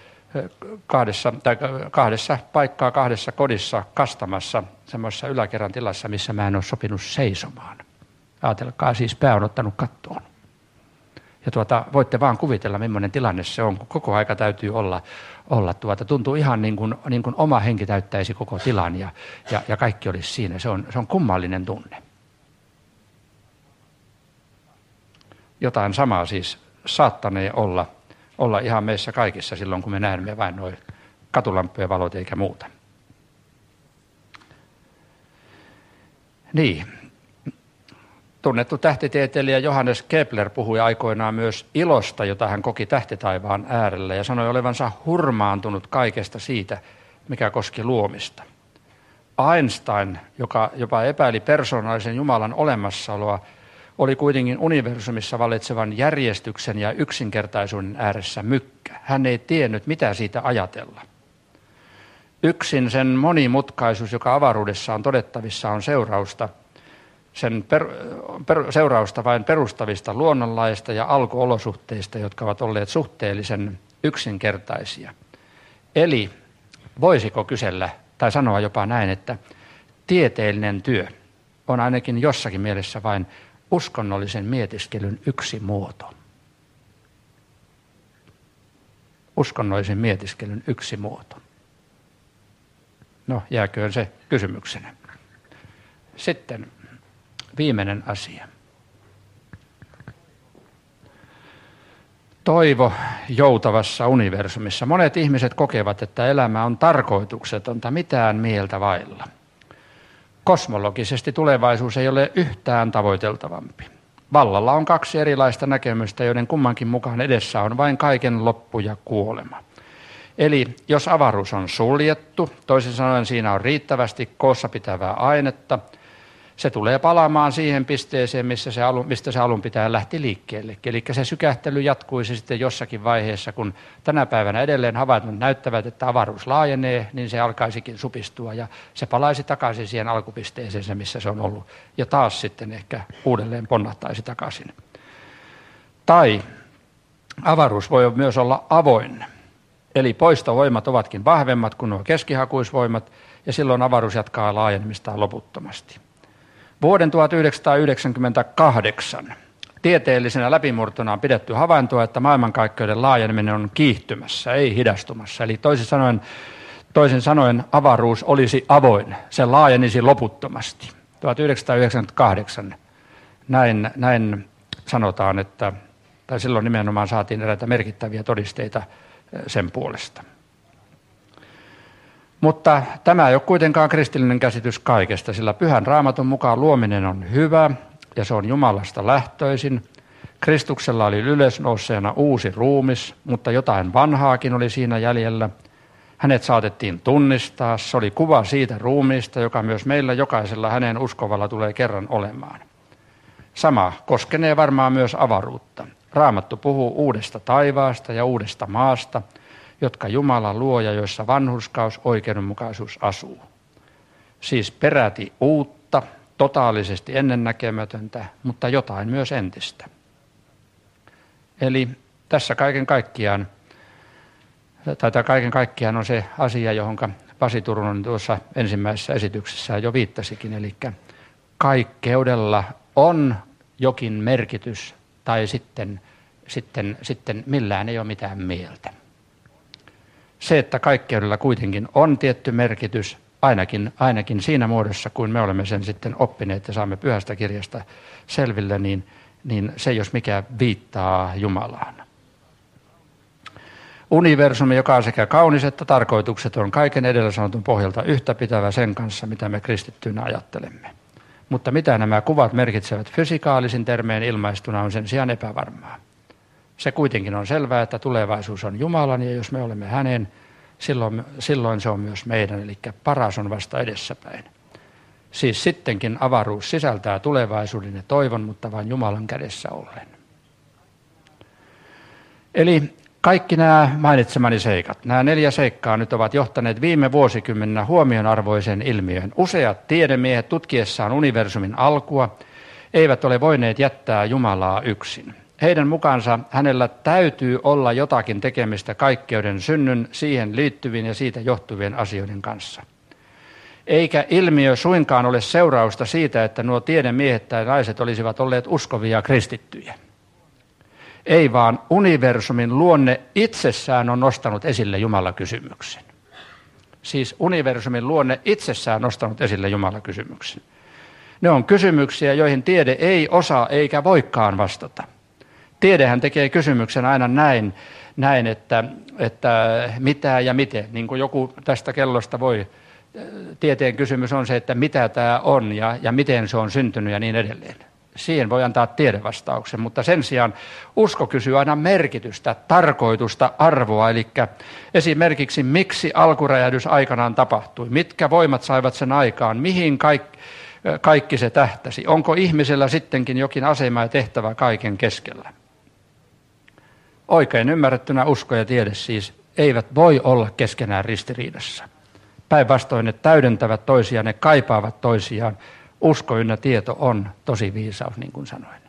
kahdessa kodissa kastamassa semmoisessa yläkerran tilassa, missä mä en ole sopinut seisomaan. Ajatelkaa, siis pää on ottanut kattoon. Ja voitte vaan kuvitella, millainen tilanne se on, kun koko aika täytyy olla tuntuu ihan niin kuin oma henki täyttäisi koko tilan ja kaikki olisi siinä. Se on kummallinen tunne. Jotain samaa siis saattanee olla ihan meissä kaikissa silloin, kun me näemme vain nuo katulampujen valot eikä muuta. Niin. Tunnettu tähtitieteilijä Johannes Kepler puhui aikoinaan myös ilosta, jota hän koki tähtitaivaan äärellä ja sanoi olevansa hurmaantunut kaikesta siitä, mikä koski luomista. Einstein, joka jopa epäili persoonallisen Jumalan olemassaoloa, oli kuitenkin universumissa vallitsevan järjestyksen ja yksinkertaisuuden ääressä mykkä. Hän ei tiennyt, mitä siitä ajatella. Yksin sen monimutkaisuus, joka avaruudessa on todettavissa, on seurausta vain perustavista luonnonlaista ja alkuolosuhteista, jotka ovat olleet suhteellisen yksinkertaisia. Eli voisiko kysellä tai sanoa jopa näin, että tieteellinen työ on ainakin jossakin mielessä vain uskonnollisen mietiskelyn yksi muoto. Uskonnollisen mietiskelyn yksi muoto. No, jääköön se kysymyksenä. Sitten viimeinen asia. Toivo joutavassa universumissa. Monet ihmiset kokevat, että elämä on tarkoituksetonta, mitään mieltä vailla. Kosmologisesti tulevaisuus ei ole yhtään tavoiteltavampi. Vallalla on 2 erilaista näkemystä, joiden kummankin mukaan edessä on vain kaiken loppu ja kuolema. Eli jos avaruus on suljettu, toisin sanoen siinä on riittävästi koossa pitävää ainetta, se tulee palaamaan siihen pisteeseen, mistä se alun pitää lähti liikkeelle. Eli se sykähtely jatkuisi sitten jossakin vaiheessa, kun tänä päivänä edelleen havainnot näyttävät, että avaruus laajenee, niin se alkaisikin supistua ja se palaisi takaisin siihen alkupisteeseen, missä se on ollut. Ja taas sitten ehkä uudelleen ponnahtaisi takaisin. Tai avaruus voi myös olla avoin. Eli poistovoimat ovatkin vahvemmat kuin nuo keskihakuisvoimat ja silloin avaruus jatkaa laajenemistaan loputtomasti. Vuoden 1998 tieteellisenä läpimurtona on pidetty havaintoa, että maailmankaikkeuden laajeneminen on kiihtymässä, ei hidastumassa. Eli toisin sanoen avaruus olisi avoin, se laajenisi loputtomasti. 1998 Näin sanotaan, tai silloin nimenomaan saatiin eräitä merkittäviä todisteita sen puolesta. Mutta tämä ei ole kuitenkaan kristillinen käsitys kaikesta, sillä Pyhän Raamatun mukaan luominen on hyvä ja se on Jumalasta lähtöisin. Kristuksella oli ylösnouseena uusi ruumis, mutta jotain vanhaakin oli siinä jäljellä. Hänet saatettiin tunnistaa, se oli kuva siitä ruumiista, joka myös meillä jokaisella hänen uskovalla tulee kerran olemaan. Sama koskenee varmaan myös avaruutta. Raamattu puhuu uudesta taivaasta ja uudesta maasta, jotka Jumala luo ja joissa vanhurskaus, oikeudenmukaisuus asuu. Siis peräti uutta, totaalisesti ennennäkemätöntä, mutta jotain myös entistä. Eli tässä kaiken kaikkiaan on se asia, johon Pasi Turunen tuossa ensimmäisessä esityksessä jo viittasikin, eli kaikkeudella on jokin merkitys tai sitten millään ei ole mitään mieltä. Se, että kaikkeudella kuitenkin on tietty merkitys, ainakin siinä muodossa, kuin me olemme sen sitten oppineet ja saamme Pyhästä kirjasta selville, niin se jos mikä viittaa Jumalaan. Universumi, joka on sekä kaunis että tarkoitukset, on kaiken edellä sanotun pohjalta yhtäpitävä sen kanssa, mitä me kristittyinä ajattelemme. Mutta mitä nämä kuvat merkitsevät fysikaalisin termein ilmaistuna on sen sijaan epävarmaa. Se kuitenkin on selvää, että tulevaisuus on Jumalan ja jos me olemme hänen, silloin se on myös meidän, eli paras on vasta edessäpäin. Siis sittenkin avaruus sisältää tulevaisuuden ja toivon, mutta vain Jumalan kädessä ollen. Eli kaikki nämä mainitsemani seikat, nämä 4 seikkaa nyt ovat johtaneet viime vuosikymmenenä huomionarvoiseen ilmiöön. Useat tiedemiehet tutkiessaan universumin alkua eivät ole voineet jättää Jumalaa yksin. Heidän mukaansa hänellä täytyy olla jotakin tekemistä kaikkeuden synnyn, siihen liittyvien ja siitä johtuvien asioiden kanssa. Eikä ilmiö suinkaan ole seurausta siitä, että nuo tiedemiehet tai naiset olisivat olleet uskovia kristittyjä. Ei vaan universumin luonne itsessään on nostanut esille Jumala-kysymyksen. Siis universumin luonne itsessään on nostanut esille Jumala-kysymyksen. Ne on kysymyksiä, joihin tiede ei osaa eikä voikaan vastata. Tiedehän tekee kysymyksen aina näin että mitä ja miten. Niin kuin joku tästä kellosta voi, tieteen kysymys on se, että mitä tämä on ja miten se on syntynyt ja niin edelleen. Siihen voi antaa tiedevastauksen, mutta sen sijaan usko kysyy aina merkitystä, tarkoitusta, arvoa, eli esimerkiksi miksi alkuräjähdys aikanaan tapahtui, mitkä voimat saivat sen aikaan, mihin kaikki se tähtäsi, onko ihmisellä sittenkin jokin asema ja tehtävä kaiken keskellä. Oikein ymmärrettynä usko ja tiede siis eivät voi olla keskenään ristiriidassa. Päinvastoin ne täydentävät toisiaan, ne kaipaavat toisiaan. Usko ynnä tieto on tosi viisaus, niin kuin sanoin.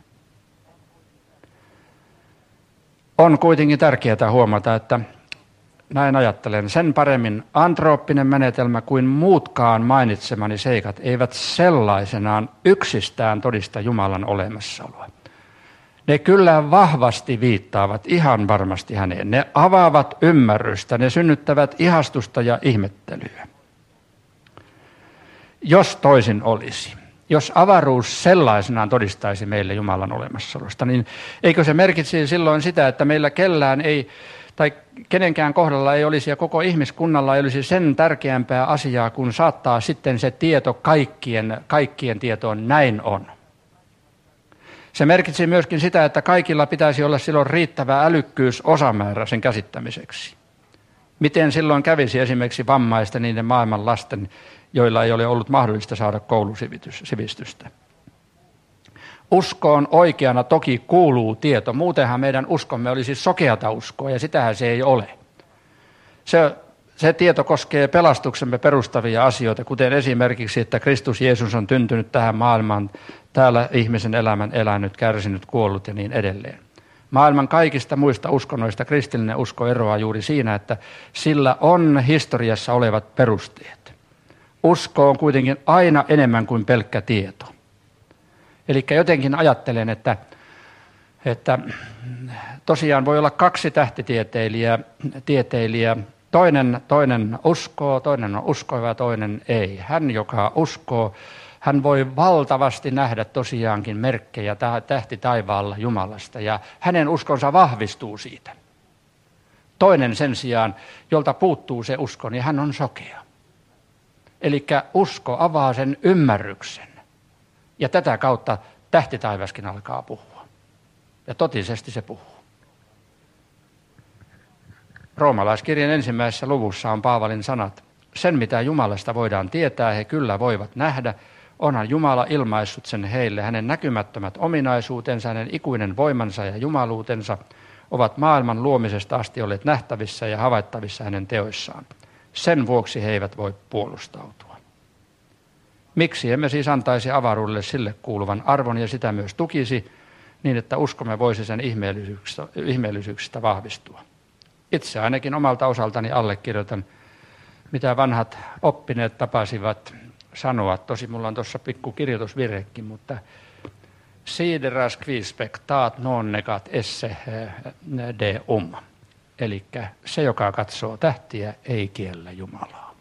On kuitenkin tärkeää huomata, että näin ajattelen, sen paremmin antrooppinen menetelmä kuin muutkaan mainitsemani seikat eivät sellaisenaan yksistään todista Jumalan olemassaoloa. Ne kyllä vahvasti viittaavat ihan varmasti häneen. Ne avaavat ymmärrystä, ne synnyttävät ihastusta ja ihmettelyä. Jos toisin olisi, jos avaruus sellaisenaan todistaisi meille Jumalan olemassaolosta, niin eikö se merkitsisi silloin sitä, että meillä kellään ei, tai kenenkään kohdalla ei olisi ja koko ihmiskunnalla ei olisi sen tärkeämpää asiaa, kun saattaa sitten se tieto kaikkien tietoon näin on. Se merkitsi myöskin sitä, että kaikilla pitäisi olla silloin riittävä älykkyys osamäärä sen käsittämiseksi. Miten silloin kävisi esimerkiksi vammaisten niiden maailman lasten, joilla ei ole ollut mahdollista saada koulusivistystä. Uskoon oikeana toki kuuluu tieto. Muutenhan meidän uskomme olisi sokeata uskoa, ja sitähän se ei ole. Se tieto koskee pelastuksemme perustavia asioita, kuten esimerkiksi, että Kristus Jeesus on tyntynyt tähän maailmaan, täällä ihmisen elämän elänyt, kärsinyt, kuollut ja niin edelleen. Maailman kaikista muista uskonnoista kristillinen usko eroaa juuri siinä, että sillä on historiassa olevat perusteet. Usko on kuitenkin aina enemmän kuin pelkkä tieto. Eli jotenkin ajattelen, että tosiaan voi olla 2 tähtitieteilijää. Toinen uskoo, toinen on uskoiva ja toinen ei. Hän, joka uskoo, hän voi valtavasti nähdä tosiaankin merkkejä tähti taivaalla Jumalasta ja hänen uskonsa vahvistuu siitä. Toinen sen sijaan, jolta puuttuu se usko, niin hän on sokea. Eli usko avaa sen ymmärryksen ja tätä kautta tähtitaivaskin alkaa puhua. Ja totisesti se puhuu. Roomalaiskirjan 1. luvussa on Paavalin sanat. Sen, mitä Jumalasta voidaan tietää, he kyllä voivat nähdä. Onhan Jumala ilmaissut sen heille. Hänen näkymättömät ominaisuutensa, hänen ikuinen voimansa ja jumaluutensa ovat maailman luomisesta asti olleet nähtävissä ja havaittavissa hänen teoissaan. Sen vuoksi he eivät voi puolustautua. Miksi emme siis antaisi avaruudelle sille kuuluvan arvon ja sitä myös tukisi, niin että uskomme voisi sen ihmeellisyyksistä vahvistua? Itse ainakin omalta osaltani allekirjoitan, mitä vanhat oppineet tapasivat sanoa. Tosi mulla on tuossa pikku kirjoitusvirhekin, mutta sideras qui spectat non negat esse deum. Eli se, joka katsoo tähtiä, ei kiellä Jumalaa.